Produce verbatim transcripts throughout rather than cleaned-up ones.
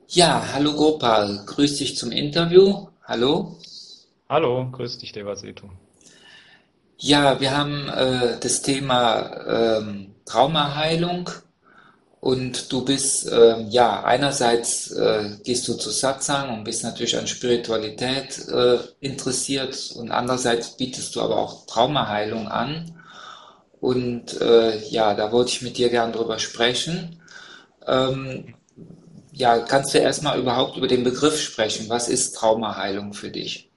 Ja, hallo Gopal, grüß dich zum Interview. Hallo. Hallo, grüß dich, Devasetu. Ja, wir haben äh, das Thema ähm, Traumaheilung und du bist, ähm, ja, einerseits äh, gehst du zu Satsang und bist natürlich an Spiritualität äh, interessiert und andererseits bietest du aber auch Traumaheilung an. Und äh, ja, da wollte ich mit dir gern drüber sprechen. Ähm, ja, kannst du erstmal überhaupt über den Begriff sprechen? Was ist Traumaheilung für dich?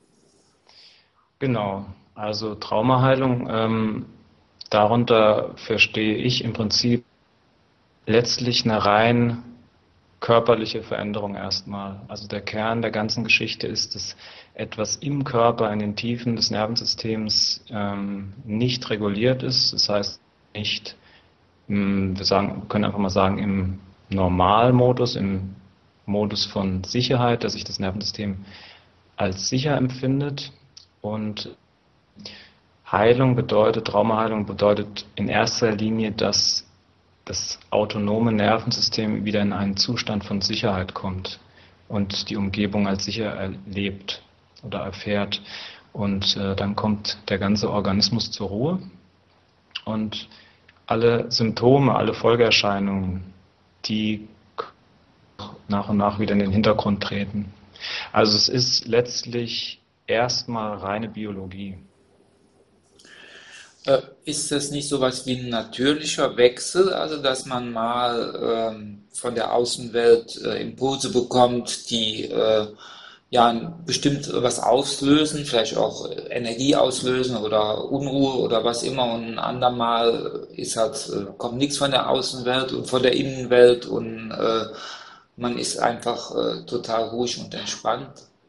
Genau, also Traumaheilung, ähm, darunter verstehe ich im Prinzip letztlich eine rein körperliche Veränderung erstmal. Also der Kern der ganzen Geschichte ist, dass etwas im Körper, in den Tiefen des Nervensystems ähm, nicht reguliert ist. Das heißt nicht, mh, wir sagen, wir können einfach mal sagen, im Normalmodus, im Modus von Sicherheit, dass sich das Nervensystem als sicher empfindet. Und Heilung bedeutet, Traumaheilung bedeutet in erster Linie, dass das autonome Nervensystem wieder in einen Zustand von Sicherheit kommt und die Umgebung als sicher erlebt oder erfährt. Und äh, dann kommt der ganze Organismus zur Ruhe und alle Symptome, alle Folgeerscheinungen, die nach und nach wieder in den Hintergrund treten. Also es ist letztlich erstmal reine Biologie. Äh, ist das nicht sowas wie ein natürlicher Wechsel, also dass man mal ähm, von der Außenwelt äh, Impulse bekommt, die äh, ja bestimmt was auslösen, vielleicht auch äh, Energie auslösen oder Unruhe oder was immer, und ein andermal ist halt, äh, kommt nichts von der Außenwelt und von der Innenwelt und äh, man ist einfach äh, total ruhig und entspannt.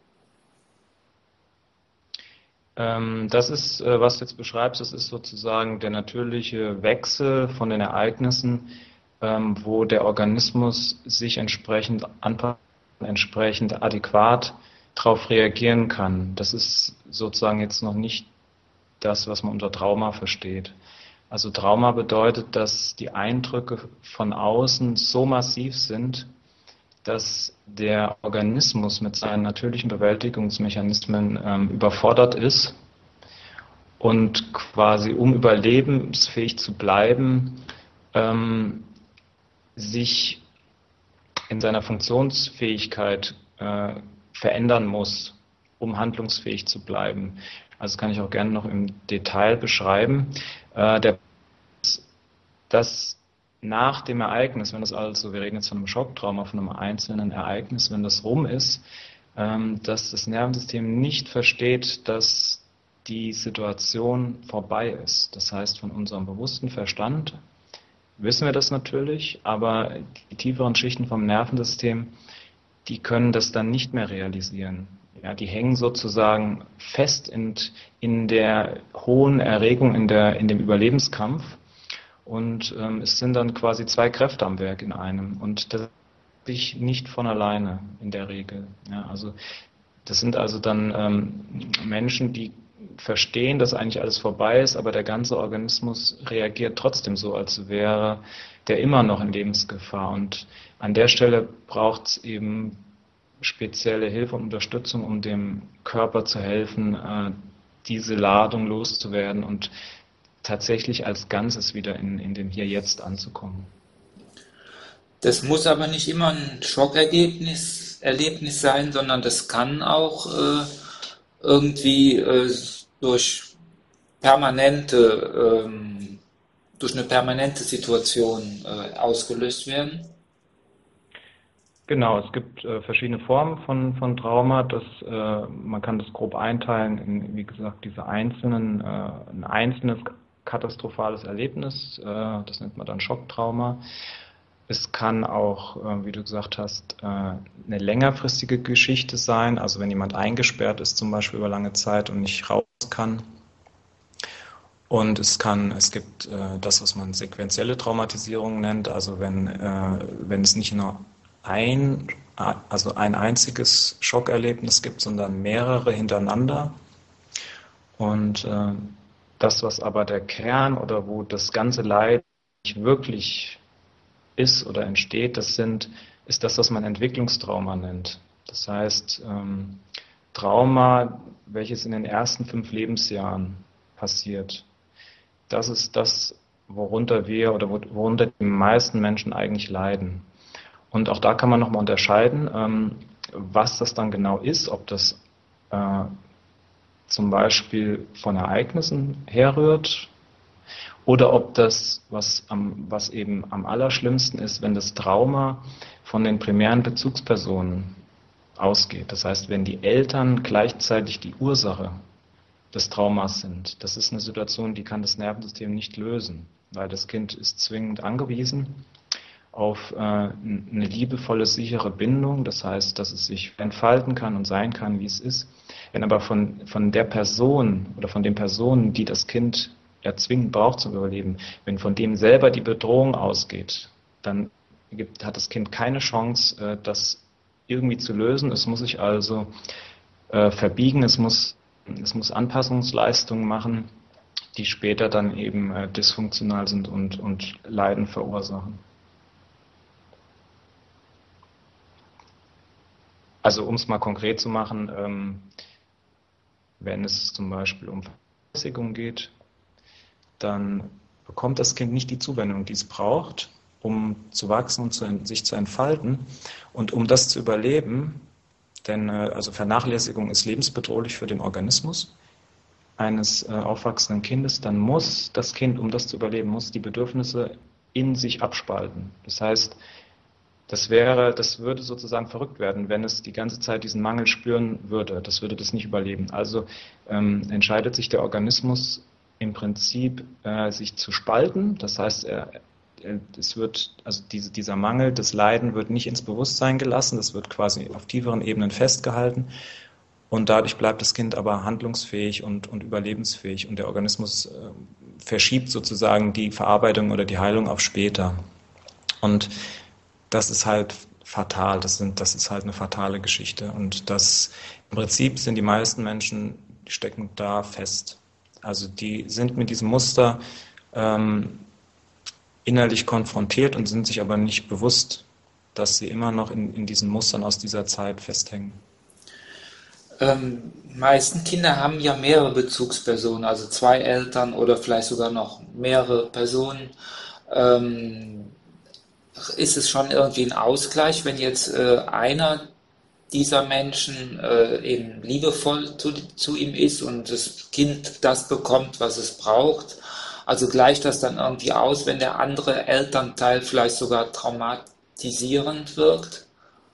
Ähm, das ist, äh, was du jetzt beschreibst, das ist sozusagen der natürliche Wechsel von den Ereignissen, ähm, wo der Organismus sich entsprechend anpassen, entsprechend adäquat darauf reagieren kann. Das ist sozusagen jetzt noch nicht das, was man unter Trauma versteht. Also Trauma bedeutet, dass die Eindrücke von außen so massiv sind, dass der Organismus mit seinen natürlichen Bewältigungsmechanismen ähm, überfordert ist und quasi, um überlebensfähig zu bleiben, ähm, sich in seiner Funktionsfähigkeit äh, verändern muss, um handlungsfähig zu bleiben. Also das kann ich auch gerne noch im Detail beschreiben. Äh, der, das nach dem Ereignis, wenn das also, wir reden jetzt von einem Schocktrauma, von einem einzelnen Ereignis, wenn das rum ist, ähm, dass das Nervensystem nicht versteht, dass die Situation vorbei ist. Das heißt, von unserem bewussten Verstand wissen wir das natürlich, aber die tieferen Schichten vom Nervensystem, die können das dann nicht mehr realisieren. Ja, die hängen sozusagen fest in, in der hohen Erregung, in, der, in dem Überlebenskampf. Und ähm, es sind dann quasi zwei Kräfte am Werk in einem. Und das sich nicht von alleine in der Regel. Ja, also das sind also dann ähm, Menschen, die verstehen, dass eigentlich alles vorbei ist, aber der ganze Organismus reagiert trotzdem so, als wäre der immer noch in Lebensgefahr. Und an der Stelle braucht es eben spezielle Hilfe und Unterstützung, um dem Körper zu helfen, äh, diese Ladung loszuwerden und tatsächlich als Ganzes wieder in, in dem Hier-Jetzt anzukommen. Das muss aber nicht immer ein Schockerlebnis Erlebnis sein, sondern das kann auch äh, irgendwie äh, durch permanente, ähm, durch eine permanente Situation äh, ausgelöst werden. Genau, es gibt äh, verschiedene Formen von, von Trauma. Das, äh, man kann das grob einteilen in, wie gesagt, diese einzelnen, äh, ein einzelnes katastrophales Erlebnis. Äh, das nennt man dann Schocktrauma. Es kann auch, äh, wie du gesagt hast, äh, eine längerfristige Geschichte sein. Also wenn jemand eingesperrt ist, zum Beispiel über lange Zeit und nicht raus kann. Und es kann, es gibt äh, das, was man sequentielle Traumatisierung nennt, also wenn, äh, wenn es nicht nur ein, also ein einziges Schockerlebnis gibt, sondern mehrere hintereinander. Und äh, das, was aber der Kern oder wo das ganze Leid nicht wirklich ist oder entsteht, das sind, ist das, was man Entwicklungstrauma nennt. Das heißt, ähm, Trauma, welches in den ersten fünf Lebensjahren passiert, das ist das, worunter wir oder worunter die meisten Menschen eigentlich leiden. Und auch da kann man nochmal unterscheiden, ähm, was das dann genau ist, ob das äh, zum Beispiel von Ereignissen herrührt oder ob das, was, am, was eben am allerschlimmsten ist, wenn das Trauma von den primären Bezugspersonen ausgeht. Das heißt, wenn die Eltern gleichzeitig die Ursache des Traumas sind. Das ist eine Situation, die kann das Nervensystem nicht lösen, weil das Kind ist zwingend angewiesen auf äh, eine liebevolle, sichere Bindung. Das heißt, dass es sich entfalten kann und sein kann, wie es ist. Wenn aber von, von der Person oder von den Personen, die das Kind erzwingend braucht zum Überleben, wenn von dem selber die Bedrohung ausgeht, dann gibt, hat das Kind keine Chance, äh, das irgendwie zu lösen. Es muss sich also äh, verbiegen, es muss Es muss Anpassungsleistungen machen, die später dann eben äh, dysfunktional sind und, und Leiden verursachen. Also um es mal konkret zu machen, ähm, wenn es zum Beispiel um Vernachlässigung geht, dann bekommt das Kind nicht die Zuwendung, die es braucht, um zu wachsen und zu, sich zu entfalten. Und um das zu überleben, denn äh, also Vernachlässigung ist lebensbedrohlich für den Organismus eines äh, aufwachsenden Kindes, dann muss das Kind, um das zu überleben, muss die Bedürfnisse in sich abspalten. Das heißt, das wäre, das würde sozusagen verrückt werden, wenn es die ganze Zeit diesen Mangel spüren würde. Das würde das nicht überleben. Also ähm, entscheidet sich der Organismus im Prinzip, äh, sich zu spalten. Das heißt, er Es wird, also diese, dieser Mangel, das Leiden wird nicht ins Bewusstsein gelassen, das wird quasi auf tieferen Ebenen festgehalten und dadurch bleibt das Kind aber handlungsfähig und, und überlebensfähig und der Organismus äh, verschiebt sozusagen die Verarbeitung oder die Heilung auf später. Und das ist halt fatal, das, sind, das ist halt eine fatale Geschichte und das im Prinzip sind die meisten Menschen, die stecken da fest. Also die sind mit diesem Muster ähm, innerlich konfrontiert und sind sich aber nicht bewusst, dass sie immer noch in, in diesen Mustern aus dieser Zeit festhängen. Ähm, meisten Kinder haben ja mehrere Bezugspersonen, also zwei Eltern oder vielleicht sogar noch mehrere Personen. Ähm, ist es schon irgendwie ein Ausgleich, wenn jetzt äh, einer dieser Menschen äh, eben liebevoll zu, zu ihm ist und das Kind das bekommt, was es braucht? Also gleicht das dann irgendwie aus, wenn der andere Elternteil vielleicht sogar traumatisierend wirkt?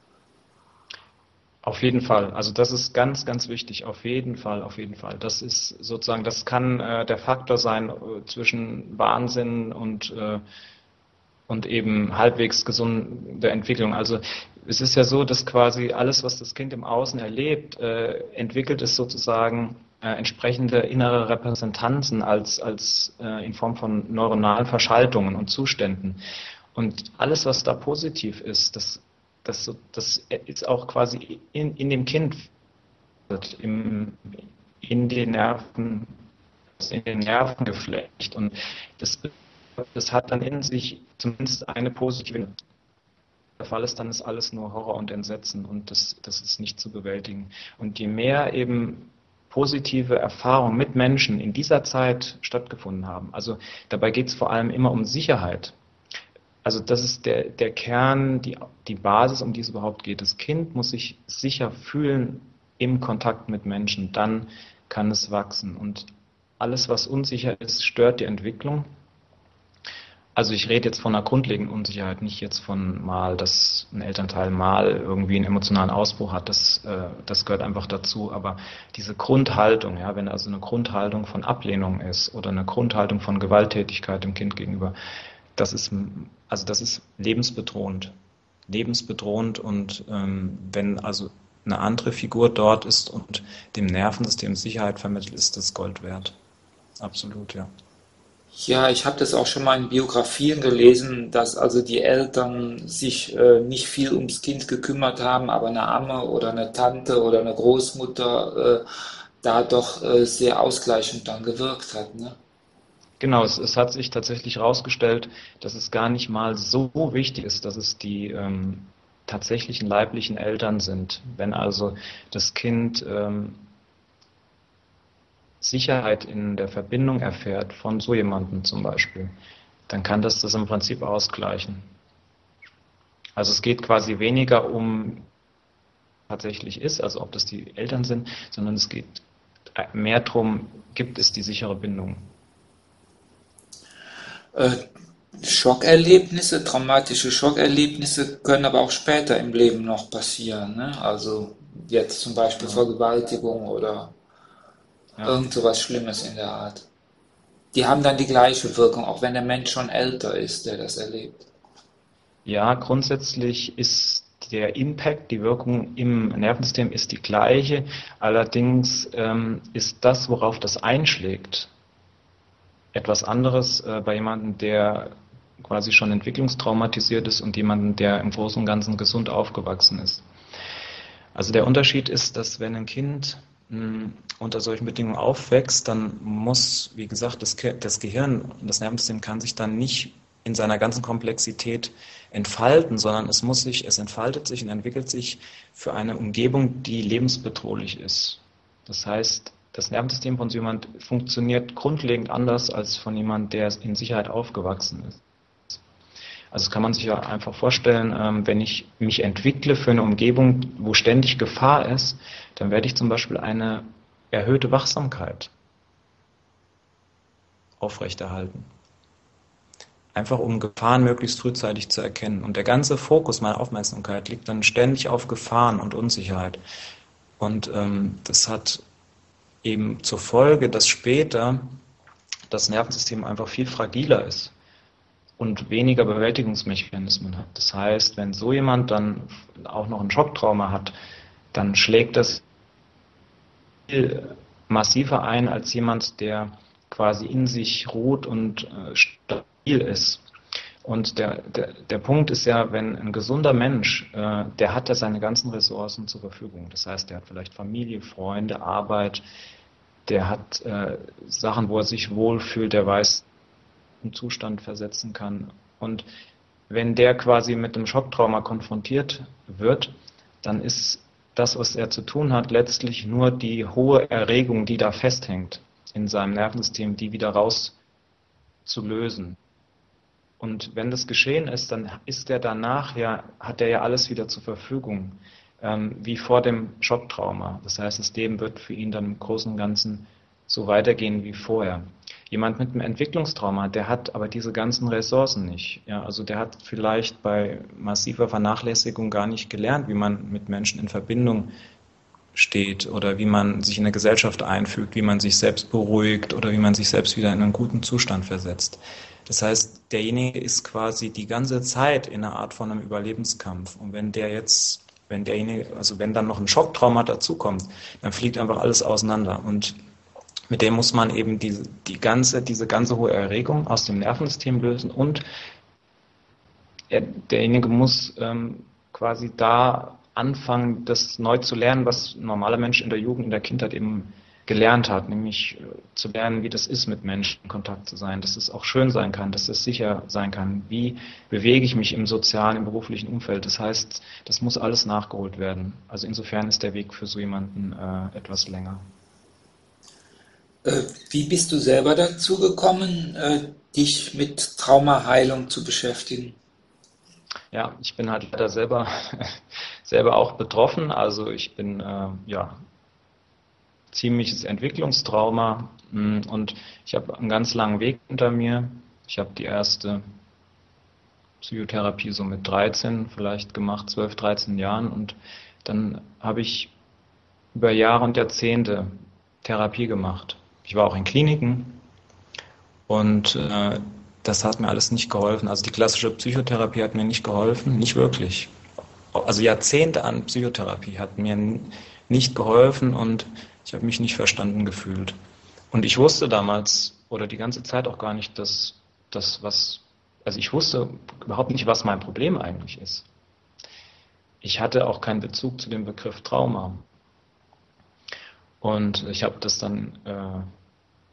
Auf jeden Fall. Also das ist ganz, ganz wichtig. Auf jeden Fall, auf jeden Fall. Das ist sozusagen, das kann äh, der Faktor sein äh, zwischen Wahnsinn und äh, und eben halbwegs gesunde Entwicklung. Also es ist ja so, dass quasi alles, was das Kind im Außen erlebt, äh, entwickelt es sozusagen äh, entsprechende innere Repräsentanzen als, als äh, in Form von neuronalen Verschaltungen und Zuständen. Und alles, was da positiv ist, das, das, das ist auch quasi in, in dem Kind, im, in den Nerven, in den Nervengeflecht. Und das Das hat dann in sich zumindest eine positive. Der Fall ist, dann ist alles nur Horror und Entsetzen und das, das ist nicht zu bewältigen. Und je mehr eben positive Erfahrungen mit Menschen in dieser Zeit stattgefunden haben, also dabei geht es vor allem immer um Sicherheit. Also das ist der, der Kern, die, die Basis, um die es überhaupt geht. Das Kind muss sich sicher fühlen im Kontakt mit Menschen, dann kann es wachsen. Und alles, was unsicher ist, stört die Entwicklung. Also ich rede jetzt von einer grundlegenden Unsicherheit, nicht jetzt von mal, dass ein Elternteil mal irgendwie einen emotionalen Ausbruch hat, das, äh, das gehört einfach dazu, aber diese Grundhaltung, ja, wenn also eine Grundhaltung von Ablehnung ist oder eine Grundhaltung von Gewalttätigkeit dem Kind gegenüber, das ist, also das ist lebensbedrohend, lebensbedrohend und ähm, wenn also eine andere Figur dort ist und dem Nervensystem Sicherheit vermittelt, ist das Gold wert. Absolut, ja. Ja, ich habe das auch schon mal in Biografien gelesen, dass also die Eltern sich äh, nicht viel ums Kind gekümmert haben, aber eine Amme oder eine Tante oder eine Großmutter äh, da doch äh, sehr ausgleichend dann gewirkt hat, ne? Genau, es, es hat sich tatsächlich herausgestellt, dass es gar nicht mal so wichtig ist, dass es die ähm, tatsächlichen leiblichen Eltern sind. Wenn also das Kind ähm, Sicherheit in der Verbindung erfährt von so jemandem zum Beispiel, dann kann das das im Prinzip ausgleichen. Also es geht quasi weniger um tatsächlich ist, also ob das die Eltern sind, sondern es geht mehr darum, gibt es die sichere Bindung. Äh, Schockerlebnisse, traumatische Schockerlebnisse können aber auch später im Leben noch passieren. Ne? Also jetzt zum Beispiel Genau. Vergewaltigung oder Ja. irgend so was Schlimmes in der Art. Die haben dann die gleiche Wirkung, auch wenn der Mensch schon älter ist, der das erlebt. Ja, grundsätzlich ist der Impact, die Wirkung im Nervensystem ist die gleiche. Allerdings ähm, ist das, worauf das einschlägt, etwas anderes äh, bei jemandem, der quasi schon entwicklungstraumatisiert ist und jemandem, der im Großen und Ganzen gesund aufgewachsen ist. Also der Unterschied ist, dass wenn ein Kind mh, unter solchen Bedingungen aufwächst, dann muss, wie gesagt, das, Ge das Gehirn und das Nervensystem kann sich dann nicht in seiner ganzen Komplexität entfalten, sondern es muss sich, es entfaltet sich und entwickelt sich für eine Umgebung, die lebensbedrohlich ist. Das heißt, das Nervensystem von so jemand funktioniert grundlegend anders als von jemand, der in Sicherheit aufgewachsen ist. Also das kann man sich ja einfach vorstellen, ähm, wenn ich mich entwickle für eine Umgebung, wo ständig Gefahr ist, dann werde ich zum Beispiel eine erhöhte Wachsamkeit aufrechterhalten. Einfach um Gefahren möglichst frühzeitig zu erkennen. Und der ganze Fokus meiner Aufmerksamkeit liegt dann ständig auf Gefahren und Unsicherheit. Und ähm, das hat eben zur Folge, dass später das Nervensystem einfach viel fragiler ist und weniger Bewältigungsmechanismen hat. Das heißt, wenn so jemand dann auch noch ein Schocktrauma hat, dann schlägt das viel massiver ein als jemand, der quasi in sich ruht und äh, stabil ist. Und der, der, der Punkt ist ja, wenn ein gesunder Mensch, äh, der hat ja seine ganzen Ressourcen zur Verfügung. Das heißt, der hat vielleicht Familie, Freunde, Arbeit, der hat äh, Sachen, wo er sich wohlfühlt, der weiß, einen Zustand versetzen kann. Und wenn der quasi mit dem Schocktrauma konfrontiert wird, dann ist das, was er zu tun hat, letztlich nur die hohe Erregung, die da festhängt in seinem Nervensystem, die wieder rauszulösen. Und wenn das geschehen ist, dann ist er danach ja, hat er ja alles wieder zur Verfügung, ähm, wie vor dem Schocktrauma. Das heißt, das Leben wird für ihn dann im Großen und Ganzen so weitergehen wie vorher. Jemand mit einem Entwicklungstrauma, der hat aber diese ganzen Ressourcen nicht. Ja, also der hat vielleicht bei massiver Vernachlässigung gar nicht gelernt, wie man mit Menschen in Verbindung steht oder wie man sich in eine Gesellschaft einfügt, wie man sich selbst beruhigt oder wie man sich selbst wieder in einen guten Zustand versetzt. Das heißt, derjenige ist quasi die ganze Zeit in einer Art von einem Überlebenskampf. Und wenn der jetzt, wenn derjenige, also wenn dann noch ein Schocktrauma dazukommt, dann fliegt einfach alles auseinander. Und mit dem muss man eben diese, die ganze, diese ganze hohe Erregung aus dem Nervensystem lösen und er, derjenige muss ähm, quasi da anfangen, das neu zu lernen, was ein normaler Mensch in der Jugend, in der Kindheit eben gelernt hat, nämlich äh, zu lernen, wie das ist, mit Menschen in Kontakt zu sein, dass es auch schön sein kann, dass es sicher sein kann, wie bewege ich mich im sozialen, im beruflichen Umfeld. Das heißt, das muss alles nachgeholt werden. Also insofern ist der Weg für so jemanden äh, etwas länger. Äh, wie bist du selber dazu gekommen, äh, dich mit Traumaheilung zu beschäftigen? Ja, ich bin halt leider selber, selber auch betroffen. Also ich bin äh, ja ziemliches Entwicklungstrauma mh, und ich habe einen ganz langen Weg hinter mir. Ich habe die erste Psychotherapie so mit dreizehn vielleicht gemacht, zwölf, dreizehn Jahren und dann habe ich über Jahre und Jahrzehnte Therapie gemacht. Ich war auch in Kliniken und äh, das hat mir alles nicht geholfen. Also die klassische Psychotherapie hat mir nicht geholfen, nicht wirklich. Also Jahrzehnte an Psychotherapie hat mir nicht geholfen und ich habe mich nicht verstanden gefühlt. Und ich wusste damals oder die ganze Zeit auch gar nicht, dass das was, also ich wusste überhaupt nicht, was mein Problem eigentlich ist. Ich hatte auch keinen Bezug zu dem Begriff Trauma. Und ich habe das dann äh,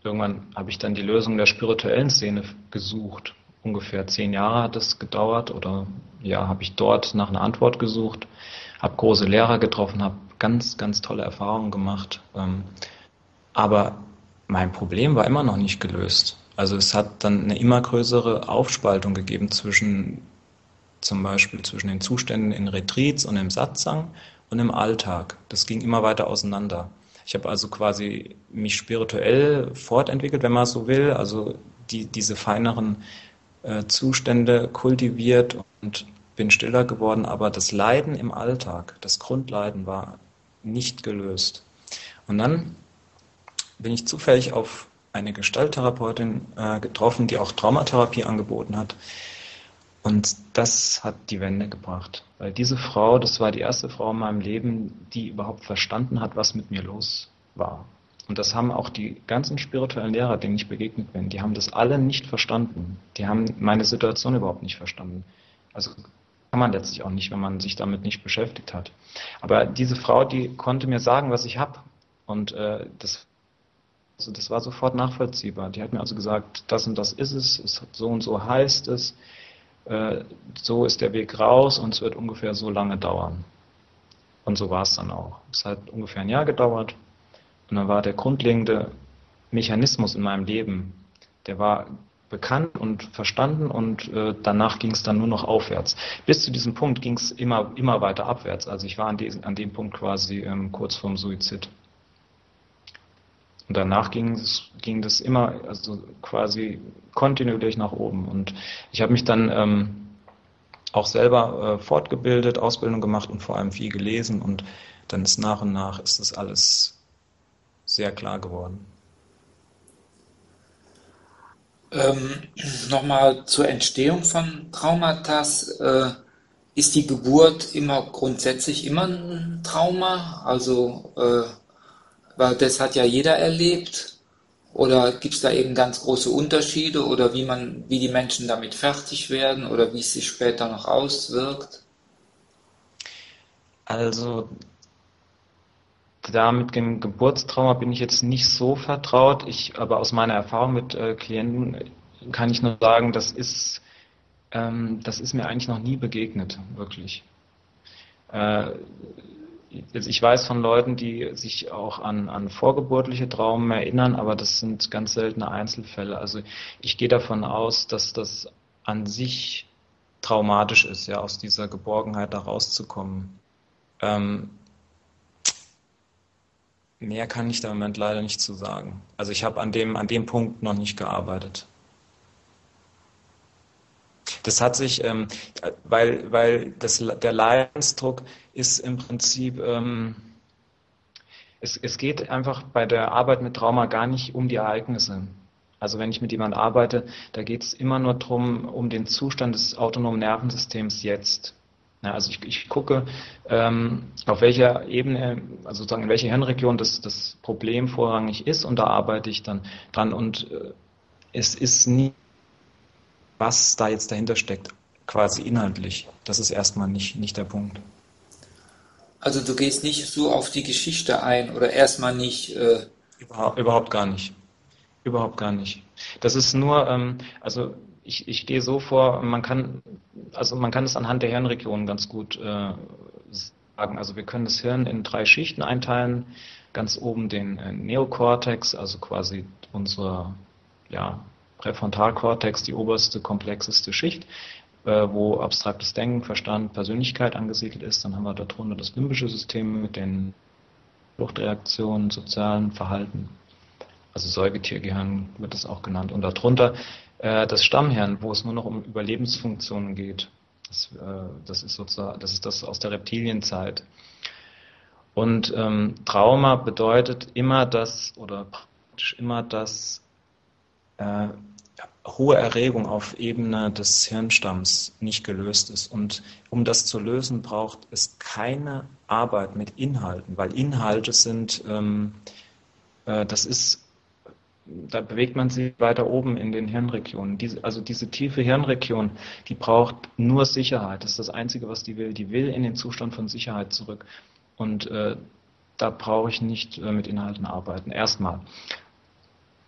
irgendwann habe ich dann die Lösung der spirituellen Szene gesucht. Ungefähr zehn Jahre hat es gedauert oder ja, habe ich dort nach einer Antwort gesucht, habe große Lehrer getroffen, habe ganz, ganz tolle Erfahrungen gemacht. Ähm, aber mein Problem war immer noch nicht gelöst. Also es hat dann eine immer größere Aufspaltung gegeben zwischen zum Beispiel zwischen den Zuständen in Retreats und im Satsang und im Alltag. Das ging immer weiter auseinander. Ich habe also quasi mich spirituell fortentwickelt, wenn man so will, also die, diese feineren äh, Zustände kultiviert und bin stiller geworden, aber das Leiden im Alltag, das Grundleiden war nicht gelöst. Und dann bin ich zufällig auf eine Gestalttherapeutin äh, getroffen, die auch Traumatherapie angeboten hat. Und das hat die Wende gebracht. Weil diese Frau, das war die erste Frau in meinem Leben, die überhaupt verstanden hat, was mit mir los war. Und das haben auch die ganzen spirituellen Lehrer, denen ich begegnet bin, die haben das alle nicht verstanden. Die haben meine Situation überhaupt nicht verstanden. Also kann man letztlich auch nicht, wenn man sich damit nicht beschäftigt hat. Aber diese Frau, die konnte mir sagen, was ich habe. Und äh, das, also das war sofort nachvollziehbar. Die hat mir also gesagt, das und das ist es, es so und so heißt es. So ist der Weg raus und es wird ungefähr so lange dauern. Und so war es dann auch. Es hat ungefähr ein Jahr gedauert und dann war der grundlegende Mechanismus in meinem Leben, der war bekannt und verstanden und äh, danach ging es dann nur noch aufwärts. Bis zu diesem Punkt ging es immer, immer weiter abwärts. Also ich war an, diesem, an dem Punkt quasi ähm, kurz vorm Suizid. Und danach ging es, ging das immer, also quasi kontinuierlich nach oben. Und ich habe mich dann ähm, auch selber äh, fortgebildet, Ausbildung gemacht und vor allem viel gelesen. Und dann ist nach und nach ist das alles sehr klar geworden. Ähm, Nochmal zur Entstehung von Traumata. Äh, ist die Geburt immer grundsätzlich immer ein Trauma? Also, äh, weil das hat ja jeder erlebt. Oder gibt es da eben ganz große Unterschiede oder wie man, wie die Menschen damit fertig werden oder wie es sich später noch auswirkt? Also da mit dem Geburtstrauma bin ich jetzt nicht so vertraut. Ich, aber aus meiner Erfahrung mit äh, Klienten kann ich nur sagen, das ist, ähm, das ist mir eigentlich noch nie begegnet, wirklich. Äh, also ich weiß von Leuten, die sich auch an, an vorgeburtliche Traumen erinnern, aber das sind ganz seltene Einzelfälle. Also ich gehe davon aus, dass das an sich traumatisch ist, ja, aus dieser Geborgenheit da rauszukommen. Ähm, mehr kann ich da im Moment leider nicht zu sagen. Also ich habe an dem, an dem Punkt noch nicht gearbeitet. Das hat sich, ähm, weil, weil das, der Leidensdruck ist im Prinzip, ähm, es, es geht einfach bei der Arbeit mit Trauma gar nicht um die Ereignisse. Also wenn ich mit jemandem arbeite, da geht es immer nur darum, um den Zustand des autonomen Nervensystems jetzt. Ja, also ich, ich gucke, ähm, auf welcher Ebene, also sozusagen in welcher Hirnregion das, das Problem vorrangig ist und da arbeite ich dann dran. Und äh, es ist nie, was da jetzt dahinter steckt, quasi inhaltlich. Das ist erstmal nicht, nicht der Punkt. Also du gehst nicht so auf die Geschichte ein oder erstmal nicht. Äh, Überhaupt, überhaupt gar nicht. Überhaupt gar nicht. Das ist nur, ähm, also ich, ich gehe so vor, man kann, also man kann es anhand der Hirnregionen ganz gut äh, sagen. Also wir können das Hirn in drei Schichten einteilen. Ganz oben den äh, Neokortex, also quasi unsere ja, Präfrontalkortex, die oberste, komplexeste Schicht, äh, wo abstraktes Denken, Verstand, Persönlichkeit angesiedelt ist. Dann haben wir darunter das limbische System mit den Fluchtreaktionen, sozialen Verhalten. Also Säugetiergehirn wird es auch genannt. Und darunter äh, das Stammhirn, wo es nur noch um Überlebensfunktionen geht. Das, äh, das ist sozusagen, das ist das aus der Reptilienzeit. Und ähm, Trauma bedeutet immer das, oder praktisch immer das, äh, hohe Erregung auf Ebene des Hirnstamms nicht gelöst ist. Und um das zu lösen, braucht es keine Arbeit mit Inhalten, weil Inhalte sind, ähm, äh, das ist, da bewegt man sich weiter oben in den Hirnregionen. Diese, also diese tiefe Hirnregion, die braucht nur Sicherheit. Das ist das Einzige, was die will. Die will in den Zustand von Sicherheit zurück. Und äh, da brauche ich nicht äh, mit Inhalten arbeiten. Erstmal.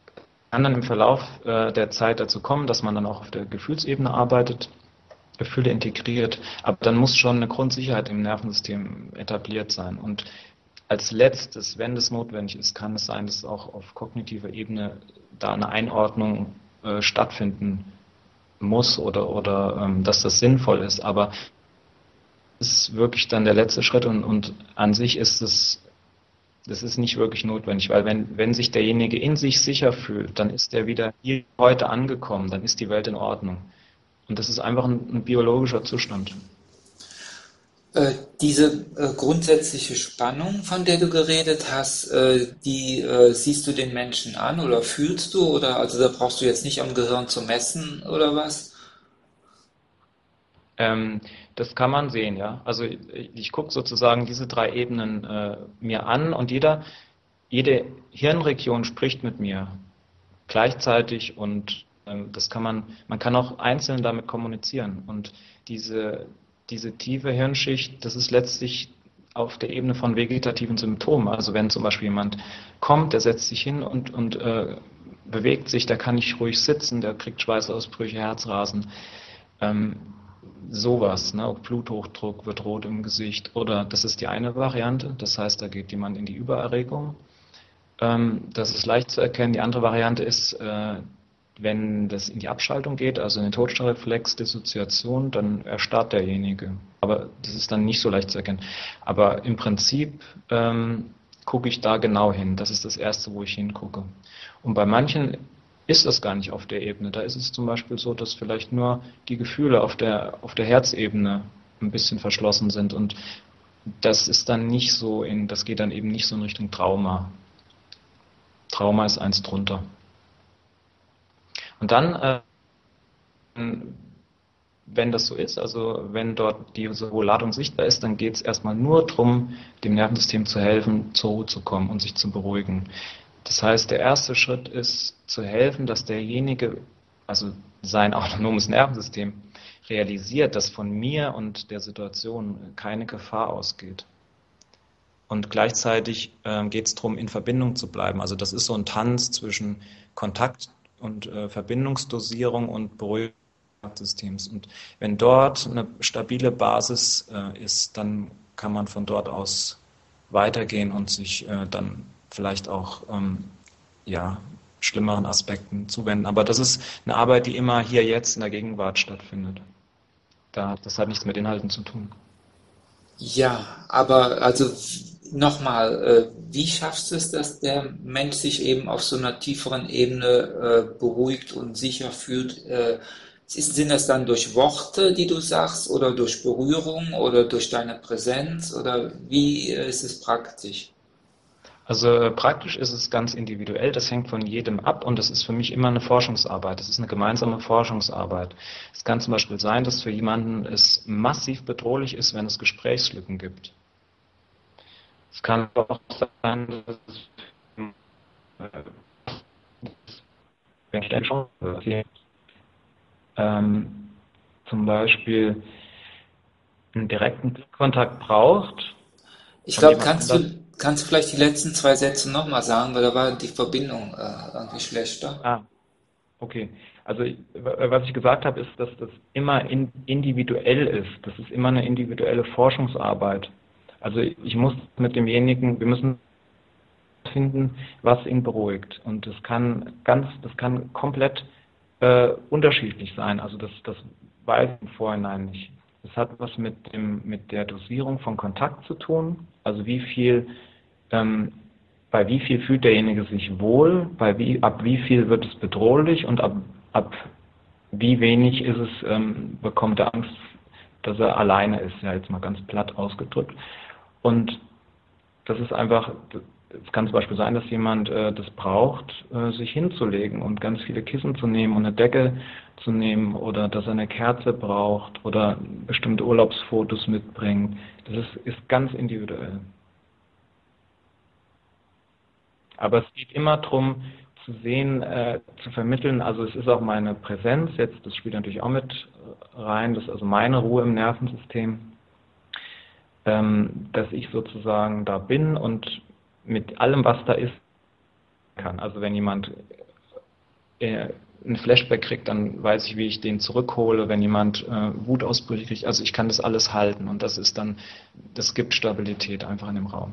kann dann im Verlauf äh, der Zeit dazu kommen, dass man dann auch auf der Gefühlsebene arbeitet, Gefühle integriert, aber dann muss schon eine Grundsicherheit im Nervensystem etabliert sein. Und als letztes, wenn das notwendig ist, kann es sein, dass auch auf kognitiver Ebene da eine Einordnung äh, stattfinden muss oder, oder ähm, dass das sinnvoll ist. Aber es ist wirklich dann der letzte Schritt und, und an sich ist es, das ist nicht wirklich notwendig, weil wenn, wenn sich derjenige in sich sicher fühlt, dann ist er wieder hier heute angekommen, dann ist die Welt in Ordnung. Und das ist einfach ein, ein biologischer Zustand. Äh, diese äh, grundsätzliche Spannung, von der du geredet hast, äh, die äh, siehst du den Menschen an oder fühlst du oder also da brauchst du jetzt nicht am Gehirn zu messen oder was? Ähm, das kann man sehen, ja. Also ich, ich gucke sozusagen diese drei Ebenen äh, mir an und jeder, jede Hirnregion spricht mit mir gleichzeitig und ähm, das kann man, man kann auch einzeln damit kommunizieren. Und diese, diese tiefe Hirnschicht, das ist letztlich auf der Ebene von vegetativen Symptomen. Also wenn zum Beispiel jemand kommt, der setzt sich hin und, und äh, bewegt sich, der kann nicht ruhig sitzen, der kriegt Schweißausbrüche, Herzrasen. Ähm, Sowas, ne? Auch Bluthochdruck wird rot im Gesicht. Oder das ist die eine Variante, das heißt, da geht jemand in die Übererregung. Ähm, das ist leicht zu erkennen. Die andere Variante ist, äh, wenn das in die Abschaltung geht, also in den Totstillreflex, Dissoziation, dann erstarrt derjenige. Aber das ist dann nicht so leicht zu erkennen. Aber im Prinzip ähm, gucke ich da genau hin. Das ist das Erste, wo ich hingucke. Und bei manchen ist das gar nicht auf der Ebene. Da ist es zum Beispiel so, dass vielleicht nur die Gefühle auf der, auf der Herzebene ein bisschen verschlossen sind. Und das ist dann nicht so in, das geht dann eben nicht so in Richtung Trauma. Trauma ist eins drunter. Und dann, äh, wenn das so ist, also wenn dort diese hohe Ladung sichtbar ist, dann geht es erstmal nur darum, dem Nervensystem zu helfen, zur Ruhe zu kommen und sich zu beruhigen. Das heißt, der erste Schritt ist zu helfen, dass derjenige, also sein autonomes Nervensystem, realisiert, dass von mir und der Situation keine Gefahr ausgeht. Und gleichzeitig äh, geht es darum, in Verbindung zu bleiben. Also das ist so ein Tanz zwischen Kontakt und äh, Verbindungsdosierung und Beruhigung des Systems. Und wenn dort eine stabile Basis äh, ist, dann kann man von dort aus weitergehen und sich äh, dann vielleicht auch ähm, ja, schlimmeren Aspekten zuwenden. Aber das ist eine Arbeit, die immer hier jetzt in der Gegenwart stattfindet. Da, das hat nichts mit Inhalten zu tun. Ja, aber also nochmal, äh, wie schaffst du es, dass der Mensch sich eben auf so einer tieferen Ebene äh, beruhigt und sicher fühlt? Äh, ist, sind das dann durch Worte, die du sagst, oder durch Berührung oder durch deine Präsenz oder wie äh, ist es praktisch? Also äh, praktisch ist es ganz individuell, das hängt von jedem ab und das ist für mich immer eine Forschungsarbeit. Das ist eine gemeinsame Forschungsarbeit. Es kann zum Beispiel sein, dass für jemanden es massiv bedrohlich ist, wenn es Gesprächslücken gibt. Es kann auch sein, dass es wenn ich schon ähm, zum Beispiel einen direkten Blickkontakt braucht Ich von glaube, jemand kannst anders. du, kannst du vielleicht die letzten zwei Sätze nochmal sagen, weil da war die Verbindung äh, irgendwie schlechter. Ah, okay. Also was ich gesagt habe, ist, dass das immer in, individuell ist. Das ist immer eine individuelle Forschungsarbeit. Also ich muss mit demjenigen, wir müssen finden, was ihn beruhigt. Und das kann ganz, das kann komplett äh, unterschiedlich sein. Also das, das weiß ich im Vorhinein nicht. Das hat was mit dem, mit der Dosierung von Kontakt zu tun. Also wie viel, ähm, bei wie viel fühlt derjenige sich wohl, bei wie, ab wie viel wird es bedrohlich und ab, ab wie wenig ist es, ähm, bekommt er Angst, dass er alleine ist, ja jetzt mal ganz platt ausgedrückt. Und das ist einfach, es kann zum Beispiel sein, dass jemand äh, das braucht, äh, sich hinzulegen und ganz viele Kissen zu nehmen und eine Decke zu nehmen oder dass er eine Kerze braucht oder bestimmte Urlaubsfotos mitbringt. Das ist, ist ganz individuell. Aber es geht immer darum, zu sehen, äh, zu vermitteln, also es ist auch meine Präsenz, jetzt, das spielt natürlich auch mit rein, das ist also meine Ruhe im Nervensystem, ähm, dass ich sozusagen da bin und mit allem, was da ist, kann. Also wenn jemand äh, einen Flashback kriege, dann weiß ich, wie ich den zurückhole, wenn jemand äh, Wutausbrüche kriegt. Also ich kann das alles halten und das ist dann, das gibt Stabilität einfach in dem Raum.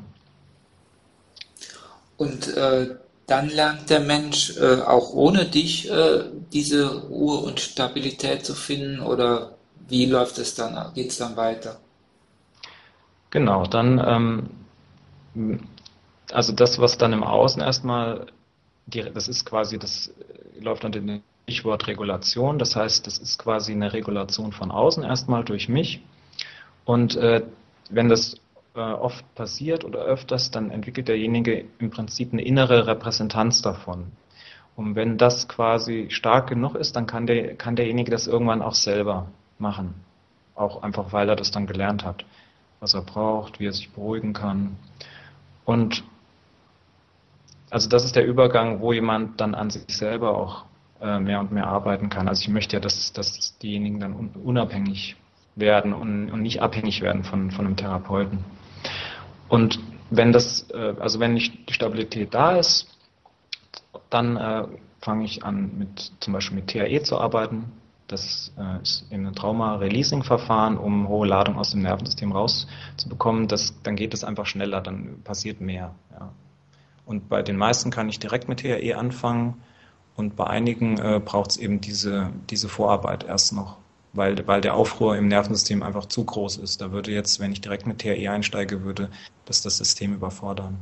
Und äh, dann lernt der Mensch äh, auch ohne dich äh, diese Ruhe und Stabilität zu finden oder wie läuft es dann, geht es dann weiter? Genau, dann, ähm, also das, was dann im Außen erstmal, die, das ist quasi, das läuft unter dem Stichwort Regulation, das heißt, das ist quasi eine Regulation von außen erstmal durch mich. Und äh, wenn das äh, oft passiert oder öfters, dann entwickelt derjenige im Prinzip eine innere Repräsentanz davon. Und wenn das quasi stark genug ist, dann kann der, kann derjenige das irgendwann auch selber machen. Auch einfach, weil er das dann gelernt hat, was er braucht, wie er sich beruhigen kann. Und also das ist der Übergang, wo jemand dann an sich selber auch äh, mehr und mehr arbeiten kann. Also ich möchte ja, dass, dass diejenigen dann un unabhängig werden und, und nicht abhängig werden von, von einem Therapeuten. Und wenn das, äh, also wenn nicht die Stabilität da ist, dann äh, fange ich an mit zum Beispiel mit T A E zu arbeiten. Das äh, ist eben ein Trauma-Releasing-Verfahren, um hohe Ladung aus dem Nervensystem rauszubekommen. Das, dann geht es einfach schneller, dann passiert mehr. Ja. Und bei den meisten kann ich direkt mit T A E anfangen und bei einigen äh, braucht es eben diese, diese Vorarbeit erst noch, weil, weil der Aufruhr im Nervensystem einfach zu groß ist. Da würde jetzt, wenn ich direkt mit T A E einsteige, würde das das System überfordern.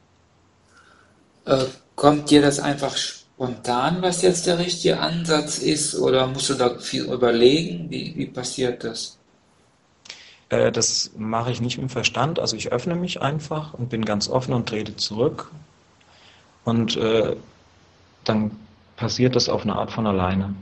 Äh, kommt dir das einfach spontan, was jetzt der richtige Ansatz ist, oder musst du da viel überlegen? Wie, wie passiert das? Äh, das mache ich nicht mit dem Verstand, also ich öffne mich einfach und bin ganz offen und trete zurück und äh, dann passiert das auf eine Art von alleine.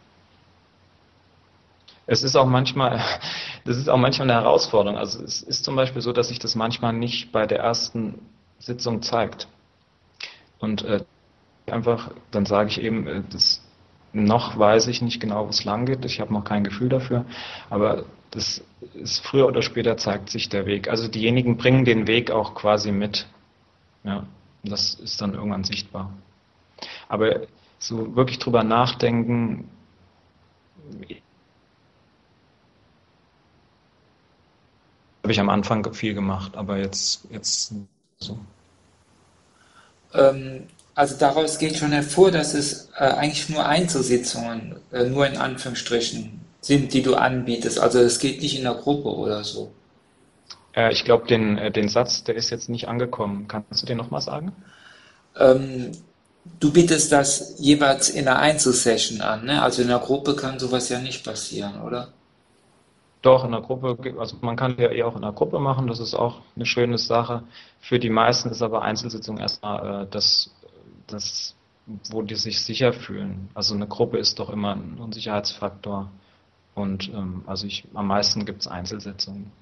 Es ist auch manchmal, das ist auch manchmal eine Herausforderung. Also es ist zum Beispiel so, dass sich das manchmal nicht bei der ersten Sitzung zeigt. Und äh, einfach, dann sage ich eben, äh, das, noch weiß ich nicht genau, wo es lang geht. Ich habe noch kein Gefühl dafür. Aber das ist früher oder später zeigt sich der Weg. Also diejenigen bringen den Weg auch quasi mit. Ja, und das ist dann irgendwann sichtbar. Aber so wirklich drüber nachdenken, habe ich am Anfang viel gemacht, aber jetzt, jetzt so. Ähm, also daraus geht schon hervor, dass es äh, eigentlich nur Einzelsitzungen, äh, nur in Anführungsstrichen, sind, die du anbietest. Also es geht nicht in der Gruppe oder so. Äh, ich glaube, den, äh, den Satz, der ist jetzt nicht angekommen. Kannst du den nochmal sagen? Ähm, Du bietest das jeweils in einer Einzelsession an, ne? Also in der Gruppe kann sowas ja nicht passieren, oder? Doch, in der Gruppe, also man kann ja eh auch in der Gruppe machen, das ist auch eine schöne Sache. Für die meisten ist aber Einzelsitzung erstmal äh, das, das, wo die sich sicher fühlen. Also eine Gruppe ist doch immer ein Unsicherheitsfaktor. Und ähm, also ich, am meisten gibt es Einzelsitzungen.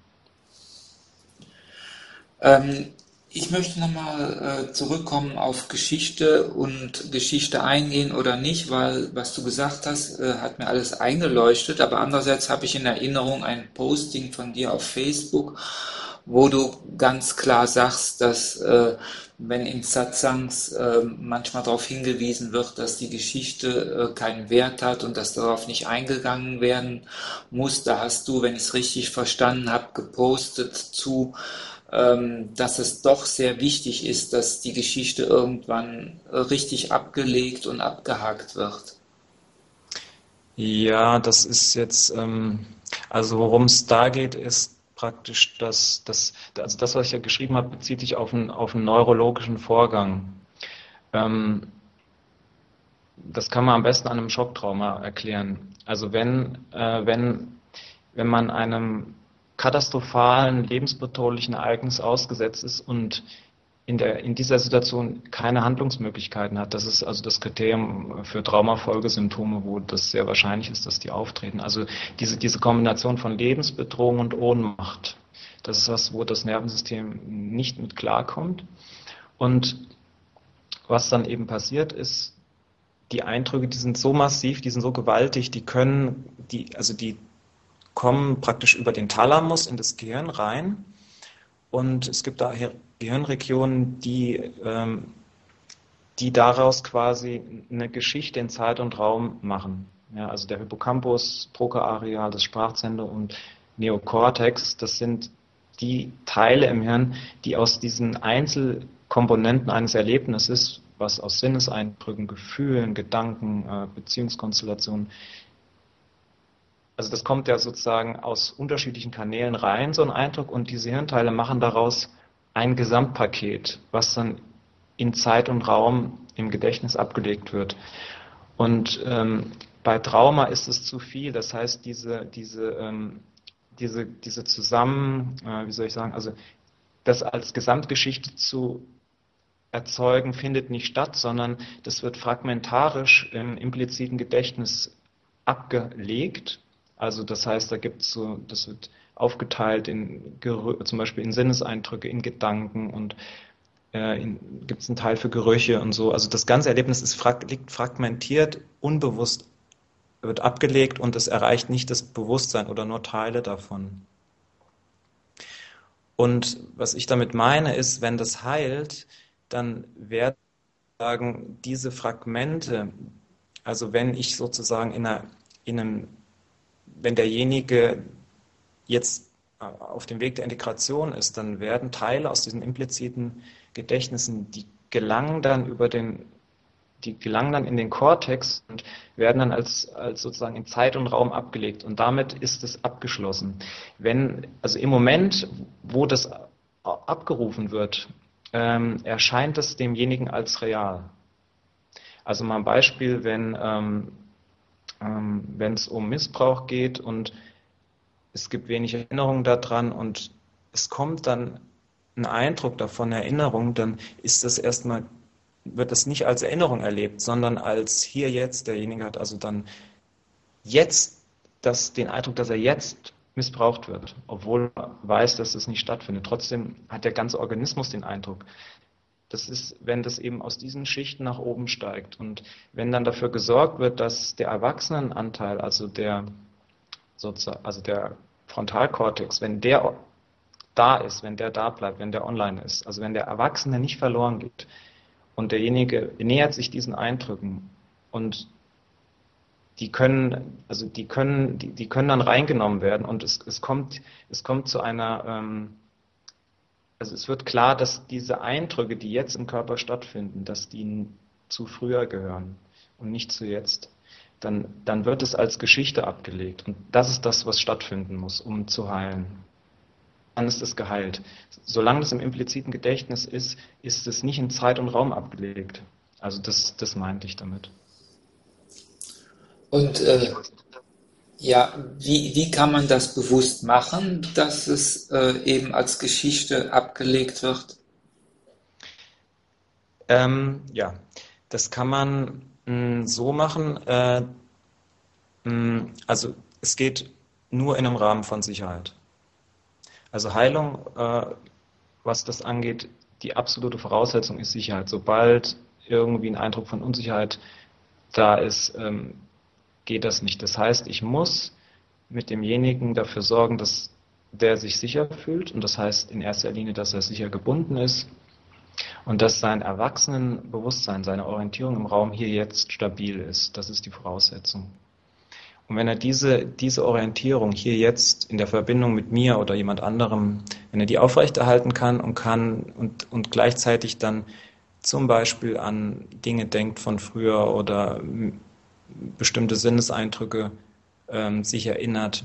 Ähm, Ich möchte nochmal äh, zurückkommen auf Geschichte und Geschichte eingehen oder nicht, weil was du gesagt hast, äh, hat mir alles eingeleuchtet, aber andererseits habe ich in Erinnerung ein Posting von dir auf Facebook, wo du ganz klar sagst, dass äh, wenn in Satsangs äh, manchmal darauf hingewiesen wird, dass die Geschichte äh, keinen Wert hat und dass darauf nicht eingegangen werden muss, da hast du, wenn ich es richtig verstanden habe, gepostet zu, ähm, dass es doch sehr wichtig ist, dass die Geschichte irgendwann äh, richtig abgelegt und abgehakt wird. Ja, das ist jetzt, ähm, also worum es da geht, ist praktisch das, das, also das, was ich ja geschrieben habe, bezieht sich auf einen, auf einen neurologischen Vorgang. Ähm, Das kann man am besten an einem Schocktrauma erklären. Also wenn, äh, wenn, wenn man einem katastrophalen, lebensbedrohlichen Ereignis ausgesetzt ist und in der, in dieser Situation keine Handlungsmöglichkeiten hat, das ist also das Kriterium für Traumafolgesymptome, wo das sehr wahrscheinlich ist, dass die auftreten. Also diese, diese Kombination von Lebensbedrohung und Ohnmacht, das ist was, wo das Nervensystem nicht mit klarkommt. Und was dann eben passiert ist, die Eindrücke, die sind so massiv, die sind so gewaltig, die können, die, also die kommen praktisch über den Thalamus in das Gehirn rein und es gibt da Gehirnregionen, die ähm, die daraus quasi eine Geschichte in Zeit und Raum machen. Ja, also der Hippocampus, Broca-Areal, das Sprachzentrum und Neokortex, das sind die Teile im Hirn, die aus diesen Einzelkomponenten eines Erlebnisses, was aus Sinneseindrücken, Gefühlen, Gedanken, Beziehungskonstellationen, also das kommt ja sozusagen aus unterschiedlichen Kanälen rein, so ein Eindruck, und diese Hirnteile machen daraus ein Gesamtpaket, was dann in Zeit und Raum im Gedächtnis abgelegt wird. Und ähm, bei Trauma ist es zu viel, das heißt, diese, diese, ähm, diese, diese zusammen, äh, wie soll ich sagen, also das als Gesamtgeschichte zu erzeugen, findet nicht statt, sondern das wird fragmentarisch im impliziten Gedächtnis abgelegt. Also das heißt, da gibt es so, das wird aufgeteilt in zum Beispiel in Sinneseindrücke, in Gedanken, und äh, gibt es einen Teil für Gerüche und so. Also das ganze Erlebnis ist frag, liegt fragmentiert, unbewusst wird abgelegt, und es erreicht nicht das Bewusstsein oder nur Teile davon. Und was ich damit meine ist, wenn das heilt, dann werden sagen, diese Fragmente, also wenn ich sozusagen in, einer, in einem, wenn derjenige jetzt auf dem Weg der Integration ist, dann werden Teile aus diesen impliziten Gedächtnissen, die gelangen dann über den, die gelangen dann in den Kortex und werden dann als, als sozusagen in Zeit und Raum abgelegt, und damit ist es abgeschlossen. Wenn, also im Moment, wo das abgerufen wird, ähm, erscheint es demjenigen als real. Also mal ein Beispiel, wenn ähm, ähm, wenn es um Missbrauch geht und es gibt wenig Erinnerung daran und es kommt dann ein Eindruck davon, Erinnerung, dann ist das erstmal, wird das nicht als Erinnerung erlebt, sondern als hier jetzt. Derjenige hat also dann jetzt das, den Eindruck, dass er jetzt missbraucht wird, obwohl er weiß, dass das nicht stattfindet. Trotzdem hat der ganze Organismus den Eindruck. Das ist, wenn das eben aus diesen Schichten nach oben steigt. Und wenn dann dafür gesorgt wird, dass der Erwachsenenanteil, also der, sozusagen, also der Frontalkortex, wenn der da ist, wenn der da bleibt, wenn der online ist, also wenn der Erwachsene nicht verloren geht und derjenige nähert sich diesen Eindrücken, und die können, also die können, die, die können dann reingenommen werden, und es, es kommt, es kommt zu einer, ähm, also es wird klar, dass diese Eindrücke, die jetzt im Körper stattfinden, dass die zu früher gehören und nicht zu jetzt. Dann, dann wird es als Geschichte abgelegt, und das ist das, was stattfinden muss, um zu heilen. Dann ist es geheilt. Solange das im impliziten Gedächtnis ist, ist es nicht in Zeit und Raum abgelegt. Also das, das meinte ich damit. Und äh, ja, wie, wie kann man das bewusst machen, dass es äh, eben als Geschichte abgelegt wird? Ähm, ja, das kann man mh, so machen. Äh, mh, also es geht nur in einem Rahmen von Sicherheit. Also Heilung, äh, was das angeht, die absolute Voraussetzung ist Sicherheit. Sobald irgendwie ein Eindruck von Unsicherheit da ist, ähm, geht das nicht. Das heißt, ich muss mit demjenigen dafür sorgen, dass der sich sicher fühlt, und das heißt in erster Linie, dass er sicher gebunden ist und dass sein Erwachsenenbewusstsein, seine Orientierung im Raum hier jetzt stabil ist. Das ist die Voraussetzung. Und wenn er diese, diese Orientierung hier jetzt in der Verbindung mit mir oder jemand anderem, wenn er die aufrechterhalten kann und kann und, und gleichzeitig dann zum Beispiel an Dinge denkt von früher oder bestimmte Sinneseindrücke ähm, sich erinnert,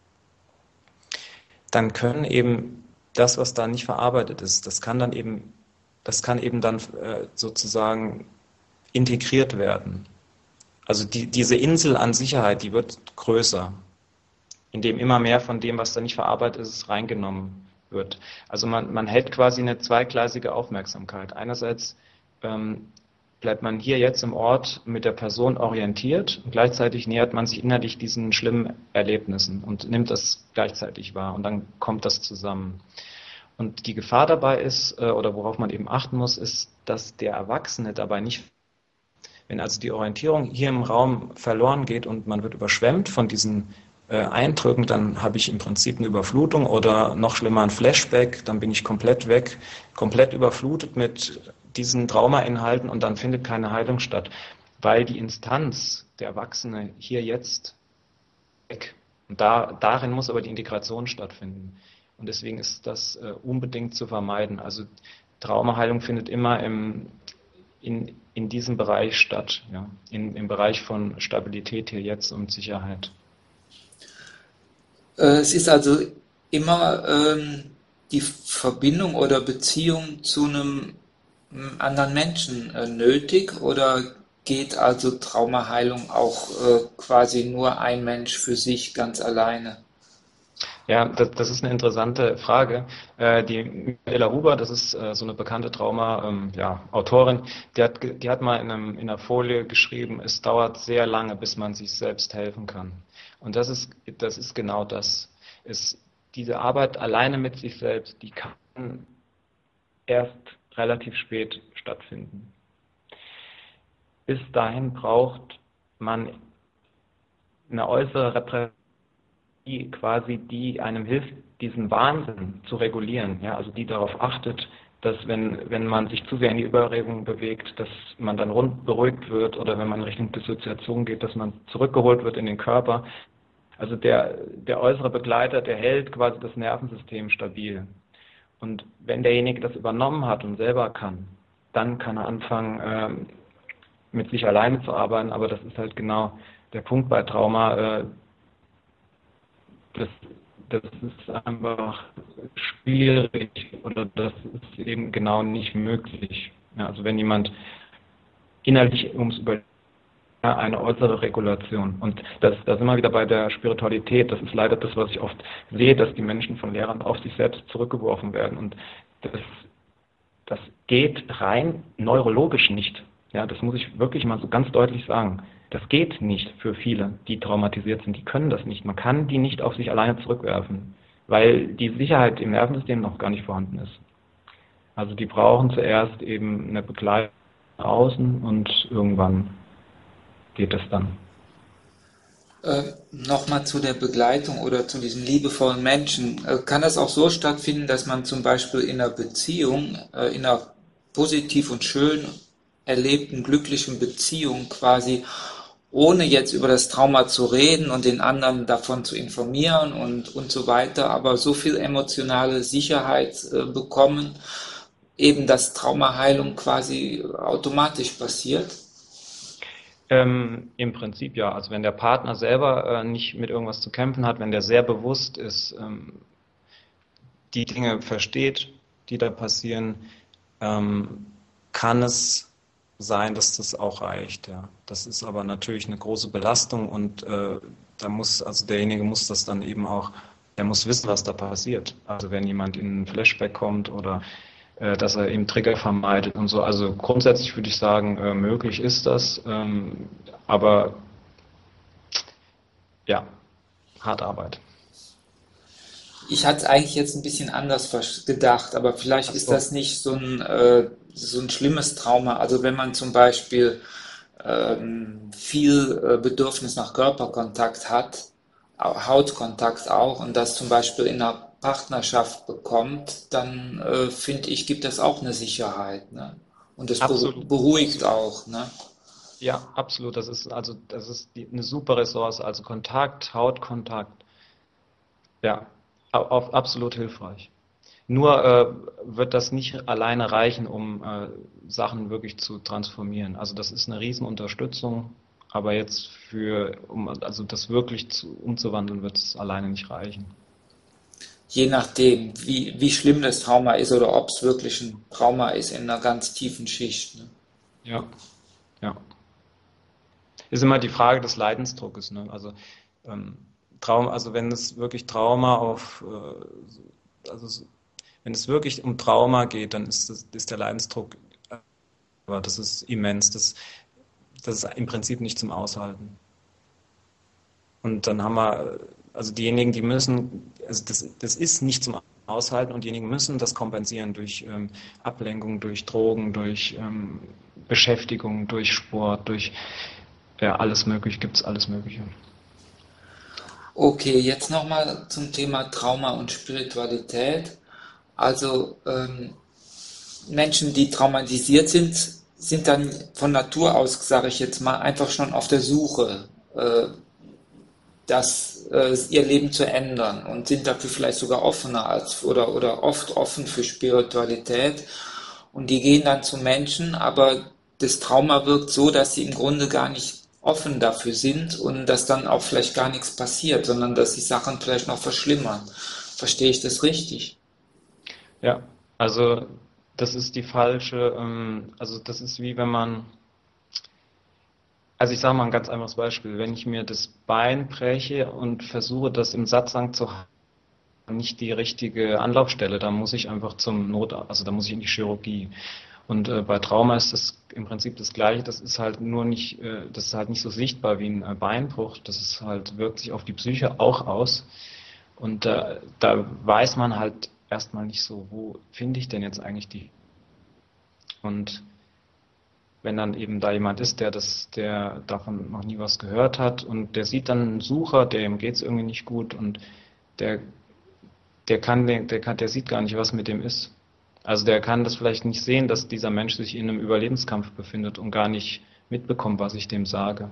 dann können eben das, was da nicht verarbeitet ist, das kann dann eben, das kann eben dann äh, sozusagen integriert werden. Also die, diese Insel an Sicherheit, die wird größer, indem immer mehr von dem, was da nicht verarbeitet ist, reingenommen wird. Also man, man hält quasi eine zweigleisige Aufmerksamkeit. Einerseits ähm, bleibt man hier jetzt im Ort mit der Person orientiert und gleichzeitig nähert man sich innerlich diesen schlimmen Erlebnissen und nimmt das gleichzeitig wahr, und dann kommt das zusammen. Und die Gefahr dabei ist, oder worauf man eben achten muss, ist, dass der Erwachsene dabei nicht, wenn also die Orientierung hier im Raum verloren geht und man wird überschwemmt von diesen äh, Eindrücken, dann habe ich im Prinzip eine Überflutung oder noch schlimmer ein Flashback, dann bin ich komplett weg, komplett überflutet mit diesen Traumainhalten und dann findet keine Heilung statt, weil die Instanz, der Erwachsene, hier jetzt weg. Und da, darin muss aber die Integration stattfinden. Und deswegen ist das äh, unbedingt zu vermeiden. Also Traumaheilung findet immer im, in, in diesem Bereich statt, ja, in, im Bereich von Stabilität hier jetzt und Sicherheit. Äh, es ist also immer ähm, die Verbindung oder Beziehung zu einem m, anderen Menschen äh, nötig, oder geht also Traumaheilung auch äh, quasi nur ein Mensch für sich ganz alleine? Ja, das, das ist eine interessante Frage. Äh, die Michaela Huber, das ist äh, so eine bekannte Trauma, ähm, ja, Autorin, die hat, ge- die hat mal in, einem, in einer Folie geschrieben, es dauert sehr lange, bis man sich selbst helfen kann. Und das ist, das ist genau das. Es, diese Arbeit alleine mit sich selbst, die kann erst relativ spät stattfinden. Bis dahin braucht man eine äußere Repräsentation, die quasi, die einem hilft, diesen Wahnsinn zu regulieren, ja, also die darauf achtet, dass wenn, wenn man sich zu sehr in die Überregung bewegt, dass man dann rund beruhigt wird, oder wenn man in Richtung Dissoziation geht, dass man zurückgeholt wird in den Körper. Also der, der äußere Begleiter, der hält quasi das Nervensystem stabil. Und wenn derjenige das übernommen hat und selber kann, dann kann er anfangen, ähm, mit sich alleine zu arbeiten, aber das ist halt genau der Punkt bei Trauma. Äh, das, das ist einfach schwierig, oder das ist eben genau nicht möglich. Ja, also wenn jemand innerlich ums Überleben, eine äußere Regulation. Und das, das sind wir wieder bei der Spiritualität. Das ist leider das, was ich oft sehe, dass die Menschen von Lehrern auf sich selbst zurückgeworfen werden. Und das, das geht rein neurologisch nicht. Ja, das muss ich wirklich mal so ganz deutlich sagen. Das geht nicht für viele, die traumatisiert sind. Die können das nicht. Man kann die nicht auf sich alleine zurückwerfen, weil die Sicherheit im Nervensystem noch gar nicht vorhanden ist. Also die brauchen zuerst eben eine Begleitung nach außen, und irgendwann geht es dann. Äh, Nochmal zu der Begleitung oder zu diesen liebevollen Menschen. Äh, kann das auch so stattfinden, dass man zum Beispiel in einer Beziehung, äh, in einer positiv und schön erlebten, glücklichen Beziehung quasi, ohne jetzt über das Trauma zu reden und den anderen davon zu informieren und, und so weiter, aber so viel emotionale Sicherheit äh, bekommen, eben dass Traumaheilung quasi automatisch passiert? Ähm, im Prinzip ja. Also wenn der Partner selber äh, nicht mit irgendwas zu kämpfen hat, wenn der sehr bewusst ist, ähm, die Dinge versteht, die da passieren, ähm, kann es sein, dass das auch reicht. Ja. Das ist aber natürlich eine große Belastung, und äh, da muss, also derjenige muss das dann eben auch, der muss wissen, was da passiert. Also wenn jemand in einen Flashback kommt, oder äh, dass er eben Trigger vermeidet und so. Also grundsätzlich würde ich sagen, äh, möglich ist das, ähm, aber ja, harte Arbeit. Ich hatte es eigentlich jetzt ein bisschen anders vers- gedacht, aber vielleicht Ach ist so. das nicht so ein, äh, so ein schlimmes Trauma. Also wenn man zum Beispiel ähm, viel äh, Bedürfnis nach Körperkontakt hat, au- Hautkontakt auch, und das zum Beispiel in einer Partnerschaft bekommt, dann äh, finde ich, gibt das auch eine Sicherheit, ne? Und das beru- Absolut, beruhigt absolut. auch, ne? Ja, absolut. Das ist also, das ist die, eine super Ressource. Also Kontakt, Hautkontakt. Ja, au- auf, absolut hilfreich. Nur äh, wird das nicht alleine reichen, um äh, Sachen wirklich zu transformieren. Also das ist eine Riesenunterstützung, aber jetzt für, um also das wirklich zu, umzuwandeln, wird es alleine nicht reichen. Je nachdem, wie, wie schlimm das Trauma ist oder ob es wirklich ein Trauma ist in einer ganz tiefen Schicht, ne? Ja, ja. Ist immer die Frage des Leidensdruckes, ne? Also ähm, Traum, also wenn es wirklich Trauma auf, äh, also s- wenn es wirklich um Trauma geht, dann ist das, ist der Leidensdruck, äh, aber das ist immens. Das, das ist im Prinzip nicht zum Aushalten. Und dann haben wir, also diejenigen, die müssen, also das, das ist nicht zum Aushalten, und diejenigen müssen das kompensieren durch ähm, Ablenkung, durch Drogen, durch ähm, Beschäftigung, durch Sport, durch ja, alles Mögliche, gibt es alles Mögliche. Okay, jetzt nochmal zum Thema Trauma und Spiritualität. Also ähm, Menschen, die traumatisiert sind, sind dann von Natur aus, sage ich jetzt mal, einfach schon auf der Suche, äh, das, äh, ihr Leben zu ändern und sind dafür vielleicht sogar offener als oder, oder oft offen für Spiritualität. Und die gehen dann zu Menschen, aber das Trauma wirkt so, dass sie im Grunde gar nicht offen dafür sind und dass dann auch vielleicht gar nichts passiert, sondern dass die Sachen vielleicht noch verschlimmern. Verstehe ich das richtig? Ja, also das ist die falsche, ähm, also das ist wie wenn man, also ich sage mal ein ganz einfaches Beispiel, wenn ich mir das Bein breche und versuche, das im Satzang zu halten, nicht die richtige Anlaufstelle, da muss ich einfach zum Not, also da muss ich in die Chirurgie. Und äh, bei Trauma ist das im Prinzip das Gleiche. Das ist halt nur nicht, äh, das ist halt nicht so sichtbar wie ein äh, Beinbruch. Das ist halt, wirkt sich auf die Psyche auch aus. Und äh, da weiß man halt erstmal nicht so, wo finde ich denn jetzt eigentlich die? Und wenn dann eben da jemand ist, der das, der davon noch nie was gehört hat und der sieht dann einen Sucher, dem geht es irgendwie nicht gut und der, der kann, der, der kann, der sieht gar nicht, was mit dem ist. Also der kann das vielleicht nicht sehen, dass dieser Mensch sich in einem Überlebenskampf befindet und gar nicht mitbekommt, was ich dem sage.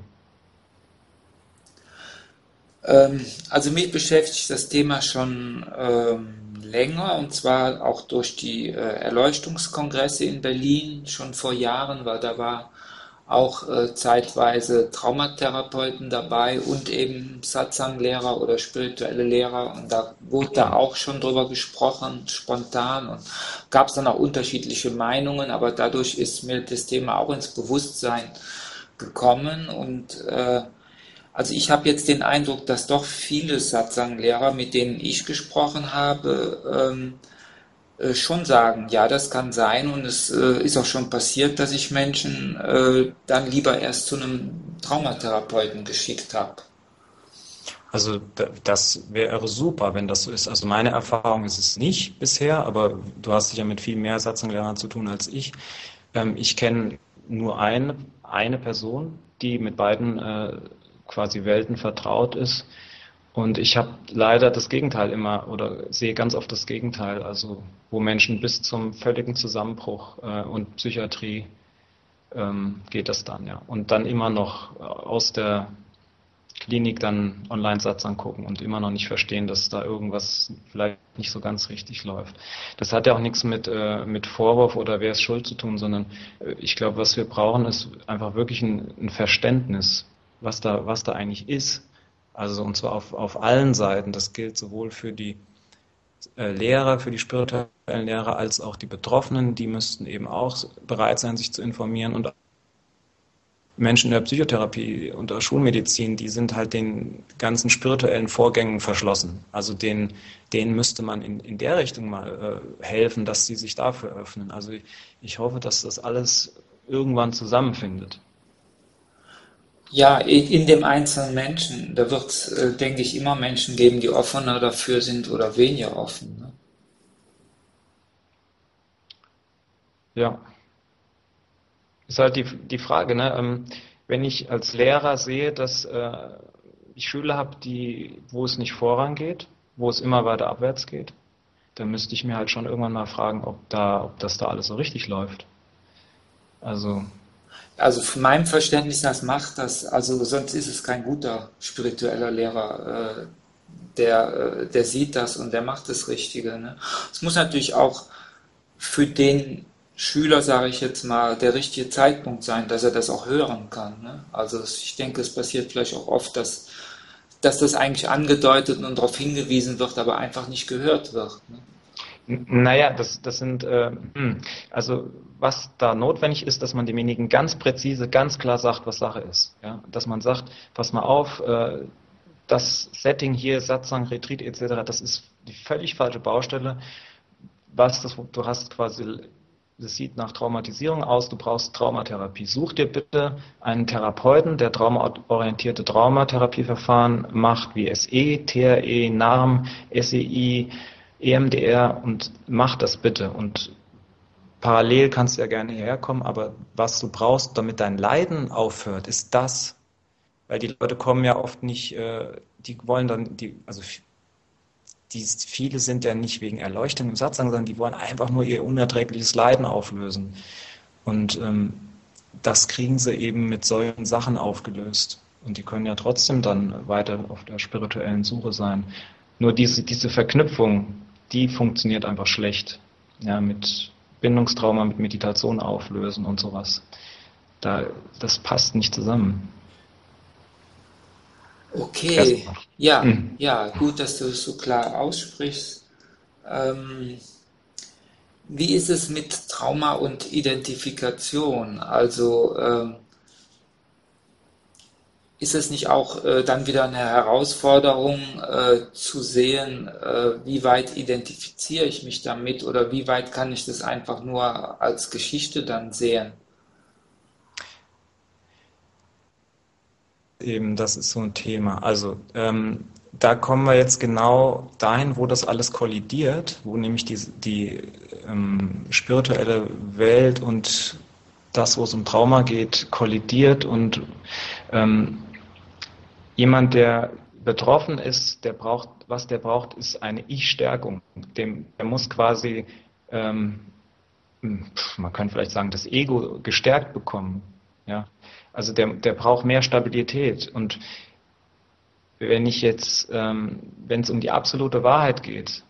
Ähm, also mich beschäftigt das Thema schon ähm, länger und zwar auch durch die äh, Erleuchtungskongresse in Berlin schon vor Jahren, weil da war auch äh, zeitweise Traumatherapeuten dabei und eben Satsang-Lehrer oder spirituelle Lehrer und da wurde da auch schon drüber gesprochen, spontan und gab es dann auch unterschiedliche Meinungen, aber dadurch ist mir das Thema auch ins Bewusstsein gekommen und äh, also ich habe jetzt den Eindruck, dass doch viele Satsang-Lehrer, mit denen ich gesprochen habe, ähm, äh, schon sagen, ja, das kann sein und es äh, ist auch schon passiert, dass ich Menschen äh, dann lieber erst zu einem Traumatherapeuten geschickt habe. Also da- das wäre super, wenn das so ist. Also meine Erfahrung ist es nicht bisher, aber du hast dich ja mit viel mehr Satzanglehrern zu tun als ich. Ähm, ich kenne nur eine, eine Person, die mit beiden äh, quasi Welten vertraut ist. Und ich habe leider das Gegenteil immer oder sehe ganz oft das Gegenteil, also wo Menschen bis zum völligen Zusammenbruch äh, und Psychiatrie ähm, geht das dann, ja. Und dann immer noch äh, aus der Klinik dann Online-Satz angucken und immer noch nicht verstehen, dass da irgendwas vielleicht nicht so ganz richtig läuft. Das hat ja auch nichts mit, äh, mit Vorwurf oder wer ist schuld zu tun, sondern äh, ich glaube, was wir brauchen, ist einfach wirklich ein, ein Verständnis, was da, was da eigentlich ist. Also und zwar auf, auf allen Seiten. Das gilt sowohl für die äh, Lehrer, für die spirituellen Lehrer, als auch die Betroffenen. Die müssten eben auch bereit sein, sich zu informieren und Menschen in der Psychotherapie und der Schulmedizin, die sind halt den ganzen spirituellen Vorgängen verschlossen. Also denen, denen müsste man in, in der Richtung mal äh, helfen, dass sie sich dafür öffnen. Also ich, ich hoffe, dass das alles irgendwann zusammenfindet. Ja, in, in dem einzelnen Menschen, da wird es, äh, denke ich, immer Menschen geben, die offener dafür sind oder weniger offen. Ne? Ja, ist halt die, die Frage, ne? Ähm, wenn ich als Lehrer sehe, dass äh, ich Schüler habe, die, wo es nicht vorangeht, wo es immer weiter abwärts geht, dann müsste ich mir halt schon irgendwann mal fragen, ob da, ob das da alles so richtig läuft. Also, Also von meinem Verständnis nach macht das, also sonst ist es kein guter spiritueller Lehrer. Äh, der, äh, der sieht das und der macht das Richtige. Ne? Es muss natürlich auch für den Schüler, sage ich jetzt mal, der richtige Zeitpunkt sein, dass er das auch hören kann. Ne? Also ich denke, es passiert vielleicht auch oft, dass, dass das eigentlich angedeutet und darauf hingewiesen wird, aber einfach nicht gehört wird. Ne? n- naja, das, das sind, äh, hm, also was da notwendig ist, dass man demjenigen ganz präzise, ganz klar sagt, was Sache ist. Ja? Dass man sagt, pass mal auf, äh, das Setting hier, Satzang, Retreat et cetera, das ist die völlig falsche Baustelle. Was das, du hast quasi, das sieht nach Traumatisierung aus, du brauchst Traumatherapie. Such dir bitte einen Therapeuten, der traumaorientierte Traumatherapieverfahren macht, wie S E, T R E, N A R M, S E I, E M D R und mach das bitte. Und parallel kannst du ja gerne hierher kommen, aber was du brauchst, damit dein Leiden aufhört, ist das. Weil die Leute kommen ja oft nicht, äh, die wollen dann, die, also die, viele sind ja nicht wegen Erleuchtung im Satzang, sondern die wollen einfach nur ihr unerträgliches Leiden auflösen. Und ähm, das kriegen sie eben mit solchen Sachen aufgelöst. Und die können ja trotzdem dann weiter auf der spirituellen Suche sein. Nur diese, diese Verknüpfung, die funktioniert einfach schlecht. Ja, mit Bindungstrauma, mit Meditation auflösen und sowas. Da, das passt nicht zusammen. Okay, Erstmal. ja, Mhm. ja, gut, dass du es so klar aussprichst. Ähm, Wie ist es mit Trauma und Identifikation? Also ähm, ist es nicht auch äh, dann wieder eine Herausforderung äh, zu sehen, äh, wie weit identifiziere ich mich damit oder wie weit kann ich das einfach nur als Geschichte dann sehen? Eben, das ist so ein Thema. Also, ähm, da kommen wir jetzt genau dahin, wo das alles kollidiert, wo nämlich die, die ähm, spirituelle Welt und das, wo es um Trauma geht, kollidiert und ähm, jemand, der betroffen ist, der braucht, was der braucht, ist eine Ich-Stärkung. Dem, der muss quasi, ähm, man kann vielleicht sagen, das Ego gestärkt bekommen. Ja, also der, der braucht mehr Stabilität. Und wenn ich jetzt, ähm, wenn es um die absolute Wahrheit geht,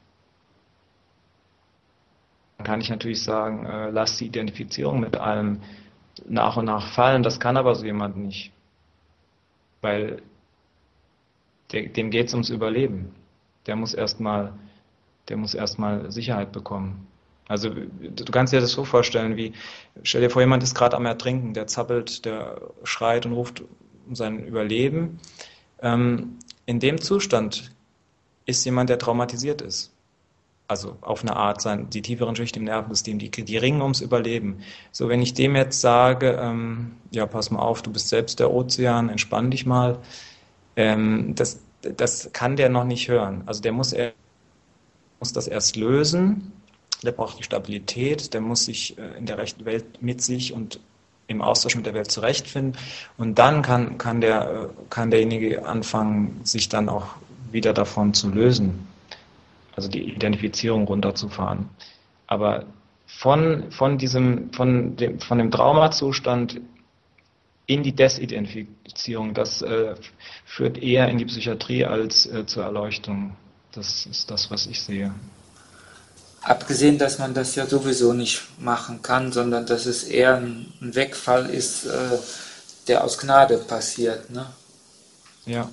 dann kann ich natürlich sagen, äh, lass die Identifizierung mit allem nach und nach fallen. Das kann aber so jemand nicht, weil der, dem geht es ums Überleben. Der muss erstmal, der muss erstmal Sicherheit bekommen. Also du kannst dir das so vorstellen, wie, stell dir vor, jemand ist gerade am Ertrinken, der zappelt, der schreit und ruft um sein Überleben. Ähm, in dem Zustand ist jemand, der traumatisiert ist. Also auf eine Art, sein, die tieferen Schichten im Nervensystem, die, die ringen ums Überleben. So, wenn ich dem jetzt sage, ähm, ja, pass mal auf, du bist selbst der Ozean, entspann dich mal, ähm, das, das kann der noch nicht hören. Also der muss, er, muss das erst lösen, der braucht die Stabilität, der muss sich äh, in der rechten Welt mit sich und im Austausch mit der Welt zurechtfinden. Und dann kann, kann, der, kann derjenige anfangen, sich dann auch wieder davon zu lösen. Also die Identifizierung runterzufahren. Aber von, von, diesem, von, dem, von dem Traumazustand in die Desidentifizierung, das äh, führt eher in die Psychiatrie als äh, zur Erleuchtung. Das ist das, was ich sehe. Abgesehen, dass man das ja sowieso nicht machen kann, sondern dass es eher ein Wegfall ist, äh, der aus Gnade passiert, ne? Ja,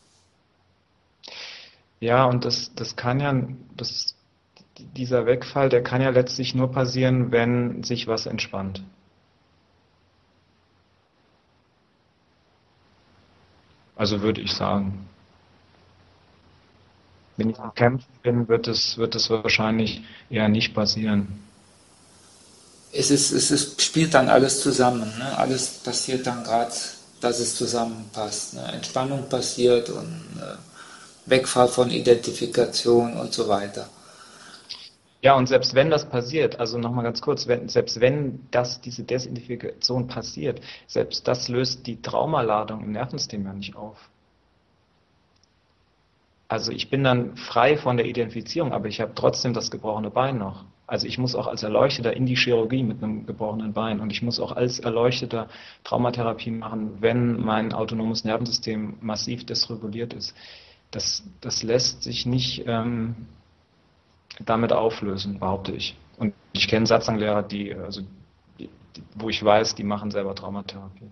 ja, und das, das kann ja, das, dieser Wegfall, der kann ja letztlich nur passieren, wenn sich was entspannt. Also würde ich sagen. Wenn ich am Kämpfen bin, wird es, wird es wahrscheinlich eher nicht passieren. Es ist, es ist, spielt dann alles zusammen, ne? Alles passiert dann gerade, dass es zusammenpasst. Ne? Entspannung passiert und äh, Wegfall von Identifikation und so weiter. Ja, und selbst wenn das passiert, also nochmal ganz kurz, wenn, selbst wenn das, diese Desidentifikation passiert, selbst das löst die Traumaladung im Nervensystem ja nicht auf. Also ich bin dann frei von der Identifizierung, aber ich habe trotzdem das gebrochene Bein noch. Also ich muss auch als Erleuchteter in die Chirurgie mit einem gebrochenen Bein und ich muss auch als Erleuchteter Traumatherapie machen, wenn mein autonomes Nervensystem massiv dysreguliert ist. Das, das lässt sich nicht ähm, damit auflösen, behaupte ich. Und ich kenne Satzanglehrer, die, also, die, die, wo ich weiß, die machen selber Traumatherapie.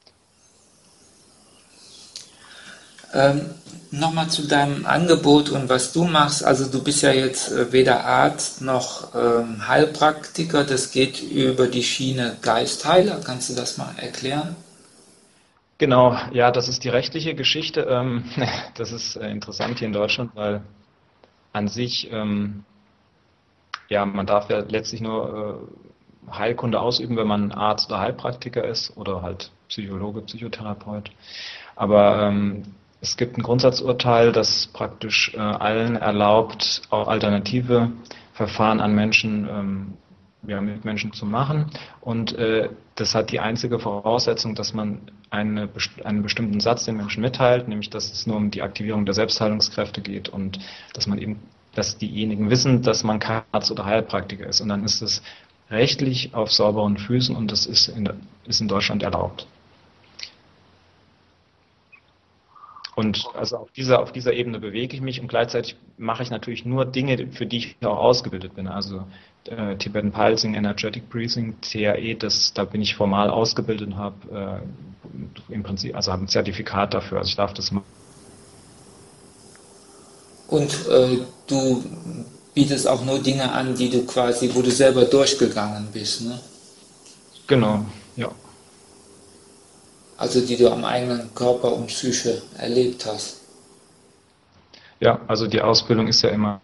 Ähm, Nochmal zu deinem Angebot und was du machst. Also du bist ja jetzt äh, weder Arzt noch ähm, Heilpraktiker. Das geht über die Schiene Geistheiler. Kannst du das mal erklären? Genau, ja, das ist die rechtliche Geschichte. Ähm, das ist äh, interessant hier in Deutschland, weil an sich, ähm, ja, man darf ja letztlich nur äh, Heilkunde ausüben, wenn man Arzt oder Heilpraktiker ist oder halt Psychologe, Psychotherapeut. Aber ähm, es gibt ein Grundsatzurteil, das praktisch äh, allen erlaubt, auch alternative Verfahren an Menschen, ähm, ja, mit Menschen zu machen. Und äh, das hat die einzige Voraussetzung, dass man eine, einen bestimmten Satz den Menschen mitteilt, nämlich dass es nur um die Aktivierung der Selbstheilungskräfte geht und dass man eben dass diejenigen wissen, dass man kein Arzt oder Heilpraktiker ist. Und dann ist es rechtlich auf sauberen Füßen und das ist in, ist in Deutschland erlaubt. Und also auf dieser, auf dieser Ebene bewege ich mich und gleichzeitig mache ich natürlich nur Dinge, für die ich auch ausgebildet bin. Also äh, Tibetan Pulsing, Energetic Breathing, T R E, das, da bin ich formal ausgebildet und habe äh, im Prinzip, also habe ein Zertifikat dafür, also ich darf das machen. Und äh, du bietest auch nur Dinge an, die du quasi, wo du selber durchgegangen bist, ne? Genau, ja. Also die du am eigenen Körper und Psyche erlebt hast. Ja, also die Ausbildung ist ja immer,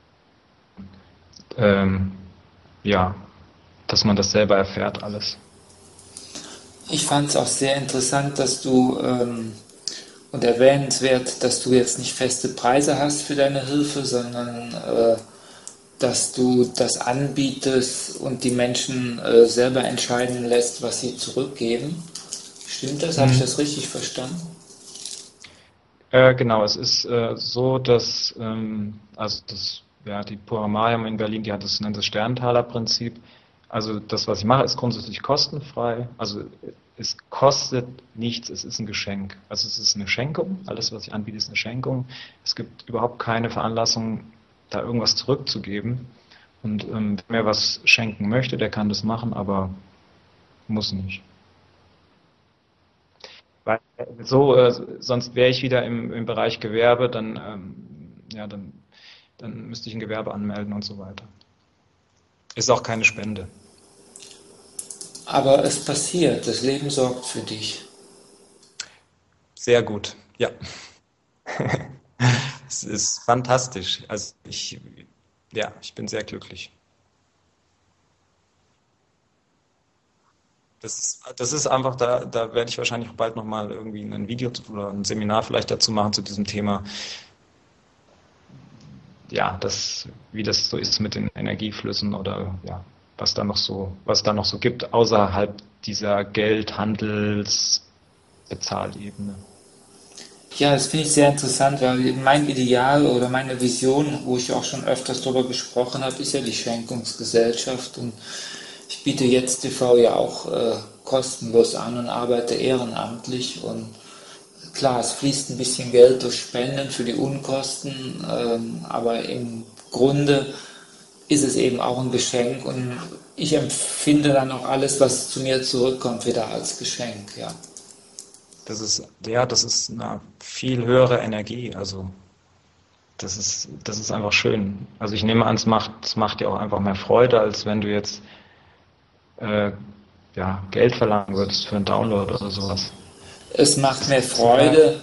ähm, ja, dass man das selber erfährt alles. Ich fand es auch sehr interessant, dass du ähm, und erwähnenswert, dass du jetzt nicht feste Preise hast für deine Hilfe, sondern äh, dass du das anbietest und die Menschen äh, selber entscheiden lässt, was sie zurückgeben. Stimmt das? Habe ich Mhm. das richtig verstanden? Äh, genau, es ist äh, so, dass ähm, also das, ja, die Puramaya in Berlin, die hat das, nennt das Sterntaler-Prinzip. Also das, was ich mache, ist grundsätzlich kostenfrei. Also es kostet nichts, es ist ein Geschenk. Also es ist eine Schenkung. Alles, was ich anbiete, ist eine Schenkung. Es gibt überhaupt keine Veranlassung, da irgendwas zurückzugeben. Und ähm, wer mir was schenken möchte, der kann das machen, aber muss nicht. Weil so, äh, sonst wäre ich wieder im, im Bereich Gewerbe, dann, ähm, ja, dann, dann müsste ich ein Gewerbe anmelden und so weiter. Ist auch keine Spende. Aber es passiert, das Leben sorgt für dich. Sehr gut, ja. Es ist fantastisch. Also ich, ja, ich bin sehr glücklich. Das ist, das ist einfach, da, da werde ich wahrscheinlich auch bald nochmal irgendwie ein Video zu, oder ein Seminar vielleicht dazu machen zu diesem Thema. Ja, das, wie das so ist mit den Energieflüssen oder ja, was da noch so, was da noch so gibt, außerhalb dieser Geld-, Handels-, Bezahlebene. Ja, das finde ich sehr interessant, weil mein Ideal oder meine Vision, wo ich auch schon öfters darüber gesprochen habe, ist ja die Schenkungsgesellschaft. Und ich biete jetzt T V ja auch äh, kostenlos an und arbeite ehrenamtlich. Und klar, es fließt ein bisschen Geld durch Spenden für die Unkosten, ähm, aber im Grunde ist es eben auch ein Geschenk und ich empfinde dann auch alles, was zu mir zurückkommt, wieder als Geschenk, ja. Das ist, ja, das ist eine viel höhere Energie. Also das ist, das ist einfach schön. Also ich nehme an, es macht, es macht dir auch einfach mehr Freude, als wenn du jetzt äh, ja, Geld verlangen würdest für einen Download oder sowas. Es macht Das mir ist total. Freude,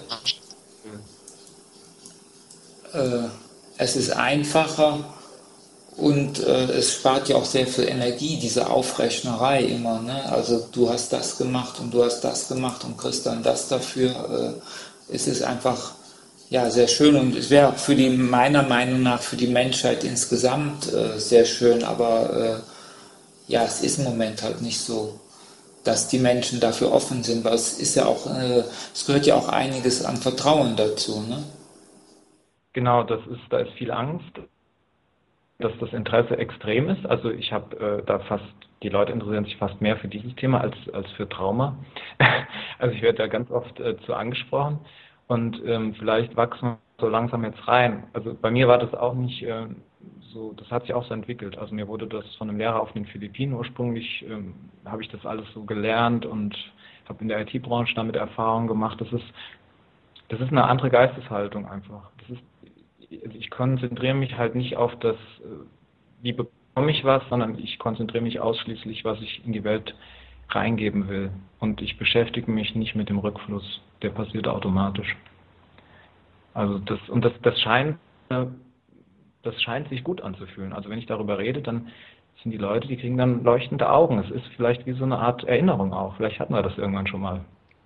äh, es ist einfacher und äh, es spart ja auch sehr viel Energie, diese Aufrechnerei immer. Ne? Also du hast das gemacht und du hast das gemacht und kriegst dann das dafür. Äh, es ist einfach ja sehr schön und es wäre auch für die meiner Meinung nach für die Menschheit insgesamt äh, sehr schön, aber äh, ja, es ist im Moment halt nicht so, dass die Menschen dafür offen sind, weil es ist ja auch, äh, es gehört ja auch einiges an Vertrauen dazu, ne? Genau, das ist, da ist viel Angst, dass das Interesse extrem ist. Also ich habe äh, da fast, die Leute interessieren sich fast mehr für dieses Thema als, als für Trauma. Also ich werde da ganz oft äh, zu angesprochen und ähm, vielleicht wachsen wir so langsam jetzt rein. Also bei mir war das auch nicht äh, so, das hat sich auch so entwickelt. Also mir wurde das von einem Lehrer auf den Philippinen ursprünglich, ähm, habe ich das alles so gelernt und habe in der I T-Branche damit Erfahrungen gemacht. Das ist, das ist eine andere Geisteshaltung einfach. Das ist, ich konzentriere mich halt nicht auf das, wie bekomme ich was, sondern ich konzentriere mich ausschließlich, was ich in die Welt reingeben will. Und ich beschäftige mich nicht mit dem Rückfluss, der passiert automatisch. Also das, und das, das scheint, das scheint sich gut anzufühlen. Also wenn ich darüber rede, dann sind die Leute, die kriegen dann leuchtende Augen. Es ist vielleicht wie so eine Art Erinnerung auch. Vielleicht hatten wir das irgendwann schon mal.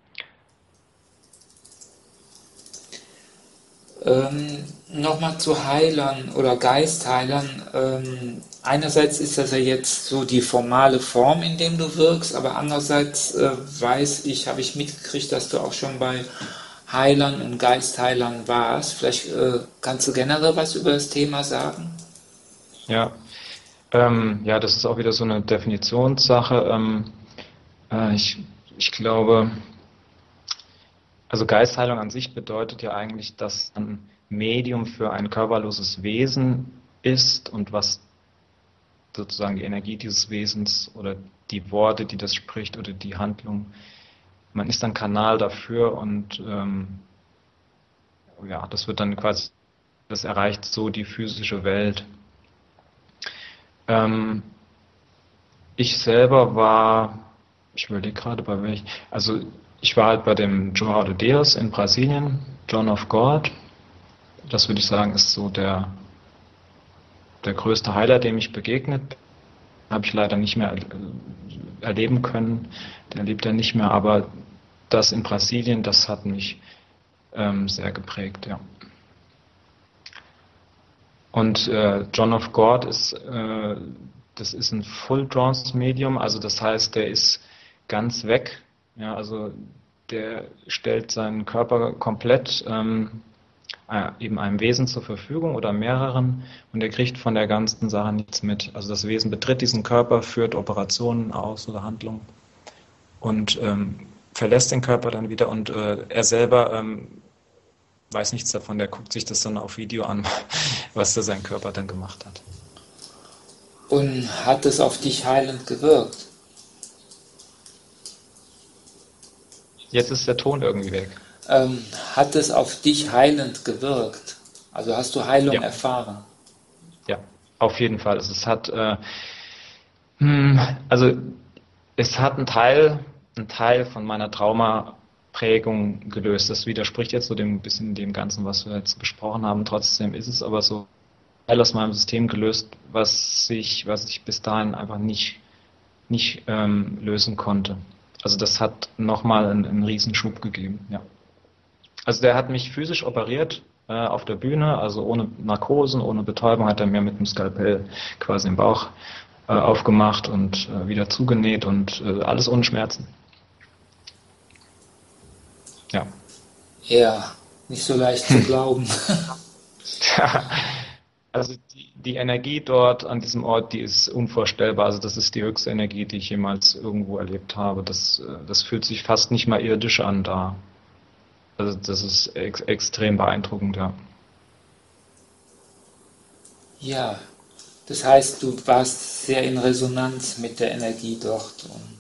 Ähm, Nochmal zu Heilern oder Geistheilern. Ähm, einerseits ist das ja jetzt so die formale Form, in dem du wirkst, aber andererseits äh, weiß ich, habe ich mitgekriegt, dass du auch schon bei Heilern und Geistheilern warst. Vielleicht äh, kannst du generell was über das Thema sagen? Ja, ähm, ja, das ist auch wieder so eine Definitionssache. Ähm, äh, ich, ich glaube, also Geistheilung an sich bedeutet ja eigentlich, dass ein Medium für ein körperloses Wesen ist und was sozusagen die Energie dieses Wesens oder die Worte, die das spricht oder die Handlung. Man ist dann Kanal dafür und ähm, ja, das wird dann quasi, das erreicht so die physische Welt. Ähm, ich selber war, ich überlege gerade bei welchem, also ich war halt bei dem João de Deus in Brasilien, John of God. Das würde ich sagen, ist so der, der größte Heiler, dem ich begegnet bin. Habe ich leider nicht mehr erleben können. Der lebt ja nicht mehr, aber das in Brasilien, das hat mich ähm, sehr geprägt, ja. Und äh, John of God ist, äh, das ist ein Full Trance Medium, also das heißt, der ist ganz weg, ja, also der stellt seinen Körper komplett ähm, äh, eben einem Wesen zur Verfügung oder mehreren und er kriegt von der ganzen Sache nichts mit. Also das Wesen betritt diesen Körper, führt Operationen aus oder Handlungen und ähm, verlässt den Körper dann wieder und äh, er selber ähm, weiß nichts davon, der guckt sich das dann auf Video an, was da sein Körper dann gemacht hat. Und hat es auf dich heilend gewirkt? Jetzt ist der Ton irgendwie weg. Ähm, hat es auf dich heilend gewirkt? Also hast du Heilung Ja, erfahren? ja, auf jeden Fall. Also es hat, äh, hm, also es hat einen Teil, einen Teil von meiner Traumaprägung gelöst. Das widerspricht jetzt so dem bisschen dem Ganzen, was wir jetzt besprochen haben. Trotzdem ist es aber so ein Teil aus meinem System gelöst, was sich, was ich bis dahin einfach nicht, nicht ähm, lösen konnte. Also das hat nochmal einen, einen Riesenschub gegeben, ja. Also der hat mich physisch operiert äh, auf der Bühne, also ohne Narkosen, ohne Betäubung, hat er mir mit dem Skalpell quasi den Bauch äh, aufgemacht und äh, wieder zugenäht und äh, alles ohne Schmerzen. Ja. Ja, nicht so leicht zu glauben. Also die, die Energie dort an diesem Ort, die ist unvorstellbar. Also das ist die höchste Energie, die ich jemals irgendwo erlebt habe. Das, äh, das fühlt sich fast nicht mal irdisch an da. Also das ist ex extrem beeindruckend, ja. Ja, das heißt, du warst sehr in Resonanz mit der Energie dort. Und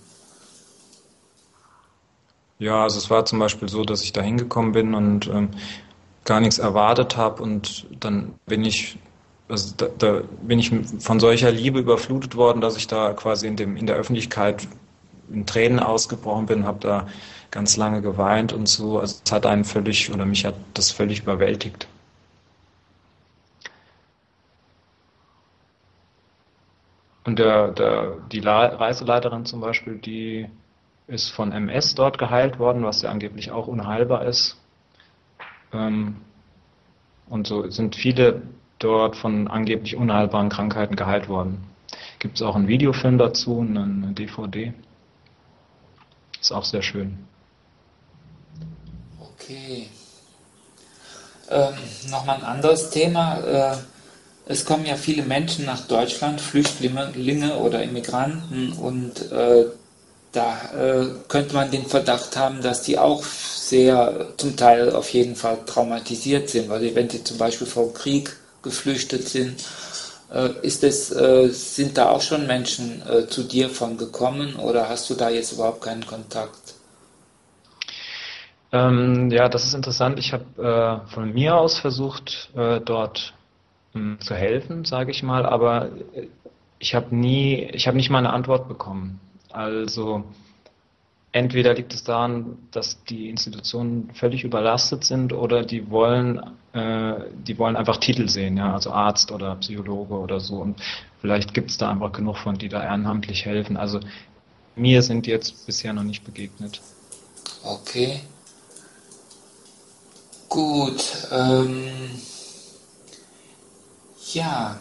Ja, also es war zum Beispiel so, dass ich da hingekommen bin und ähm, gar nichts erwartet habe und dann bin ich, also da, da bin ich von solcher Liebe überflutet worden, dass ich da quasi in dem in der Öffentlichkeit in Tränen ausgebrochen bin, habe da ganz lange geweint und so. Also es hat einen völlig oder mich hat das völlig überwältigt. Und der, der, die La Reiseleiterin zum Beispiel, die ist von M S dort geheilt worden, was ja angeblich auch unheilbar ist. Ähm, Und so sind viele dort von angeblich unheilbaren Krankheiten geheilt worden. Gibt es auch einen Videofilm dazu, eine D V D. Ist auch sehr schön. okay. Ähm, Nochmal ein anderes Thema. Äh, es kommen ja viele Menschen nach Deutschland, Flüchtlinge oder Immigranten, und äh, da äh, könnte man den Verdacht haben, dass die auch sehr, zum Teil auf jeden Fall traumatisiert sind, weil die, wenn sie zum Beispiel vor Krieg geflüchtet sind, äh, ist es, äh, sind da auch schon Menschen äh, zu dir von gekommen, oder hast du da jetzt überhaupt keinen Kontakt? Ähm, ja, das ist interessant. Ich habe äh, von mir aus versucht, äh, dort mh, zu helfen, sage ich mal, aber äh, ich habe nie, ich habe nicht mal eine Antwort bekommen. Also entweder liegt es daran, dass die Institutionen völlig überlastet sind oder die wollen, äh, die wollen einfach Titel sehen, ja, also Arzt oder Psychologe oder so. Und vielleicht gibt es da einfach genug von, die da ehrenamtlich helfen. Also mir sind die jetzt bisher noch nicht begegnet. Okay, gut. Ähm, ja,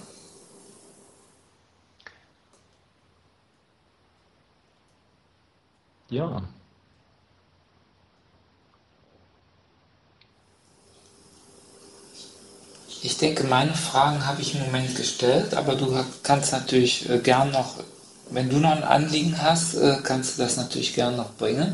Ja, Ich denke, meine Fragen habe ich im Moment gestellt, aber du kannst natürlich äh, gern noch, wenn du noch ein Anliegen hast, äh, kannst du das natürlich gern noch bringen.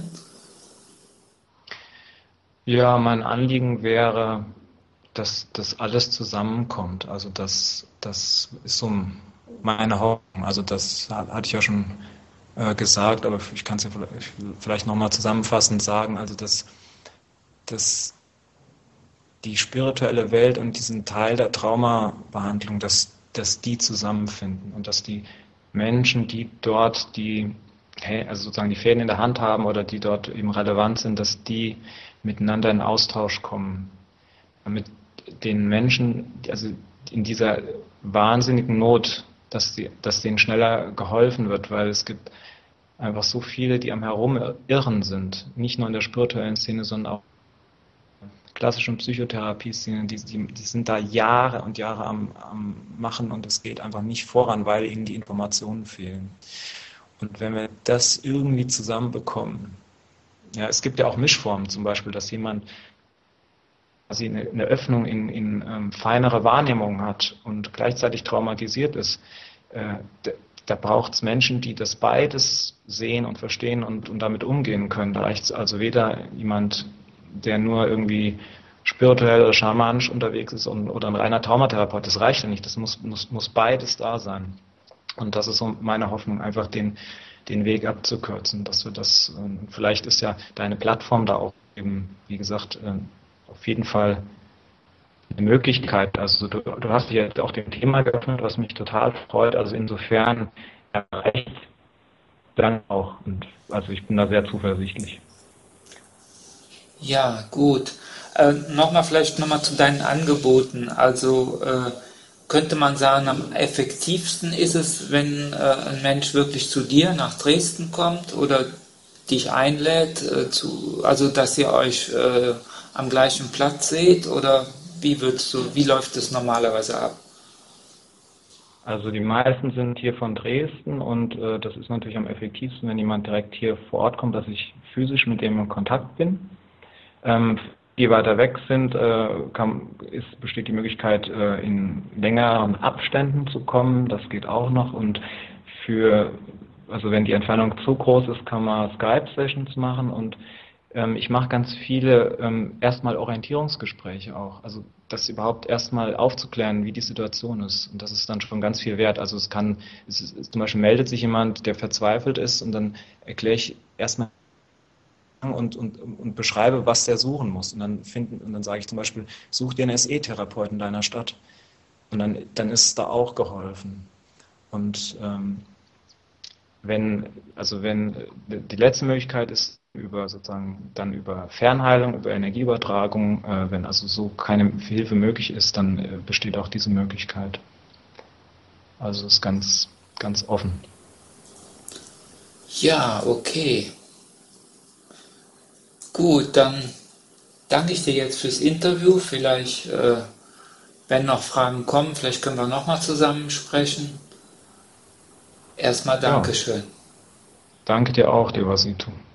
Ja, mein Anliegen wäre, dass das alles zusammenkommt. Also das, das ist so meine Hoffnung. Also das hatte ich ja schon äh, gesagt, aber ich kann es ja vielleicht, vielleicht nochmal zusammenfassend sagen. Also dass, dass die spirituelle Welt und diesen Teil der Traumabehandlung, dass, dass die zusammenfinden und dass die Menschen, die dort die, also sozusagen die Fäden in der Hand haben oder die dort eben relevant sind, dass die miteinander in Austausch kommen. Mit den Menschen, also in dieser wahnsinnigen Not, dass, die, dass denen schneller geholfen wird, weil es gibt einfach so viele, die am Herumirren sind, nicht nur in der spirituellen Szene, sondern auch klassischen Psychotherapie-Szenen, die, die, die sind da Jahre und Jahre am, am Machen und es geht einfach nicht voran, weil ihnen die Informationen fehlen. Und wenn wir das irgendwie zusammenbekommen, ja, es gibt ja auch Mischformen, zum Beispiel, dass jemand quasi eine, eine Öffnung in, in ähm, feinere Wahrnehmung hat und gleichzeitig traumatisiert ist, äh, da, da braucht es Menschen, die das beides sehen und verstehen und, und damit umgehen können. Da reicht es also weder jemand, der nur irgendwie spirituell oder schamanisch unterwegs ist und, oder ein reiner Traumatherapeut. Das reicht ja nicht. Das muss, muss, muss beides da sein. Und das ist so meine Hoffnung, einfach den, den Weg abzukürzen, dass wir das, äh, vielleicht ist ja deine Plattform da auch eben, wie gesagt, äh, auf jeden Fall eine Möglichkeit. Also du, du hast dich jetzt auch dem Thema geöffnet, was mich total freut. Also insofern erreicht dann auch. Und also ich bin da sehr zuversichtlich. Ja, gut. Äh, nochmal vielleicht nochmal zu deinen Angeboten. Also äh, könnte man sagen, am effektivsten ist es, wenn äh, ein Mensch wirklich zu dir nach Dresden kommt oder dich einlädt, äh, zu, also dass ihr euch äh, am gleichen Platz seht oder wie würdest du, wie läuft es normalerweise ab? Also die meisten sind hier von Dresden und äh, das ist natürlich am effektivsten, wenn jemand direkt hier vor Ort kommt, dass ich physisch mit dem in Kontakt bin. Ähm, die weiter weg sind, äh, kann, ist, besteht die Möglichkeit, äh, in längeren Abständen zu kommen. Das geht auch noch. Und für, also wenn die Entfernung zu groß ist, kann man Skype-Sessions machen. Und ähm, ich mache ganz viele ähm, erstmal Orientierungsgespräche auch. Also das überhaupt erstmal aufzuklären, wie die Situation ist. Und das ist dann schon ganz viel wert. Also es kann, es ist, zum Beispiel meldet sich jemand, der verzweifelt ist, und dann erkläre ich erstmal und, und, und beschreibe, was der suchen muss. Und dann finden, und dann sage ich zum Beispiel, such dir einen S E-Therapeuten in deiner Stadt. Und dann, dann ist da auch geholfen. Und ähm, wenn, also wenn die letzte Möglichkeit ist über sozusagen dann über Fernheilung, über Energieübertragung, äh, wenn also so keine Hilfe möglich ist, dann äh, besteht auch diese Möglichkeit. Also ist ganz, ganz offen. Ja, okay. Gut, dann danke ich dir jetzt fürs Interview. Vielleicht, äh, wenn noch Fragen kommen, vielleicht können wir nochmal zusammen sprechen. Erstmal Ja, Dankeschön. danke dir auch, Devasito.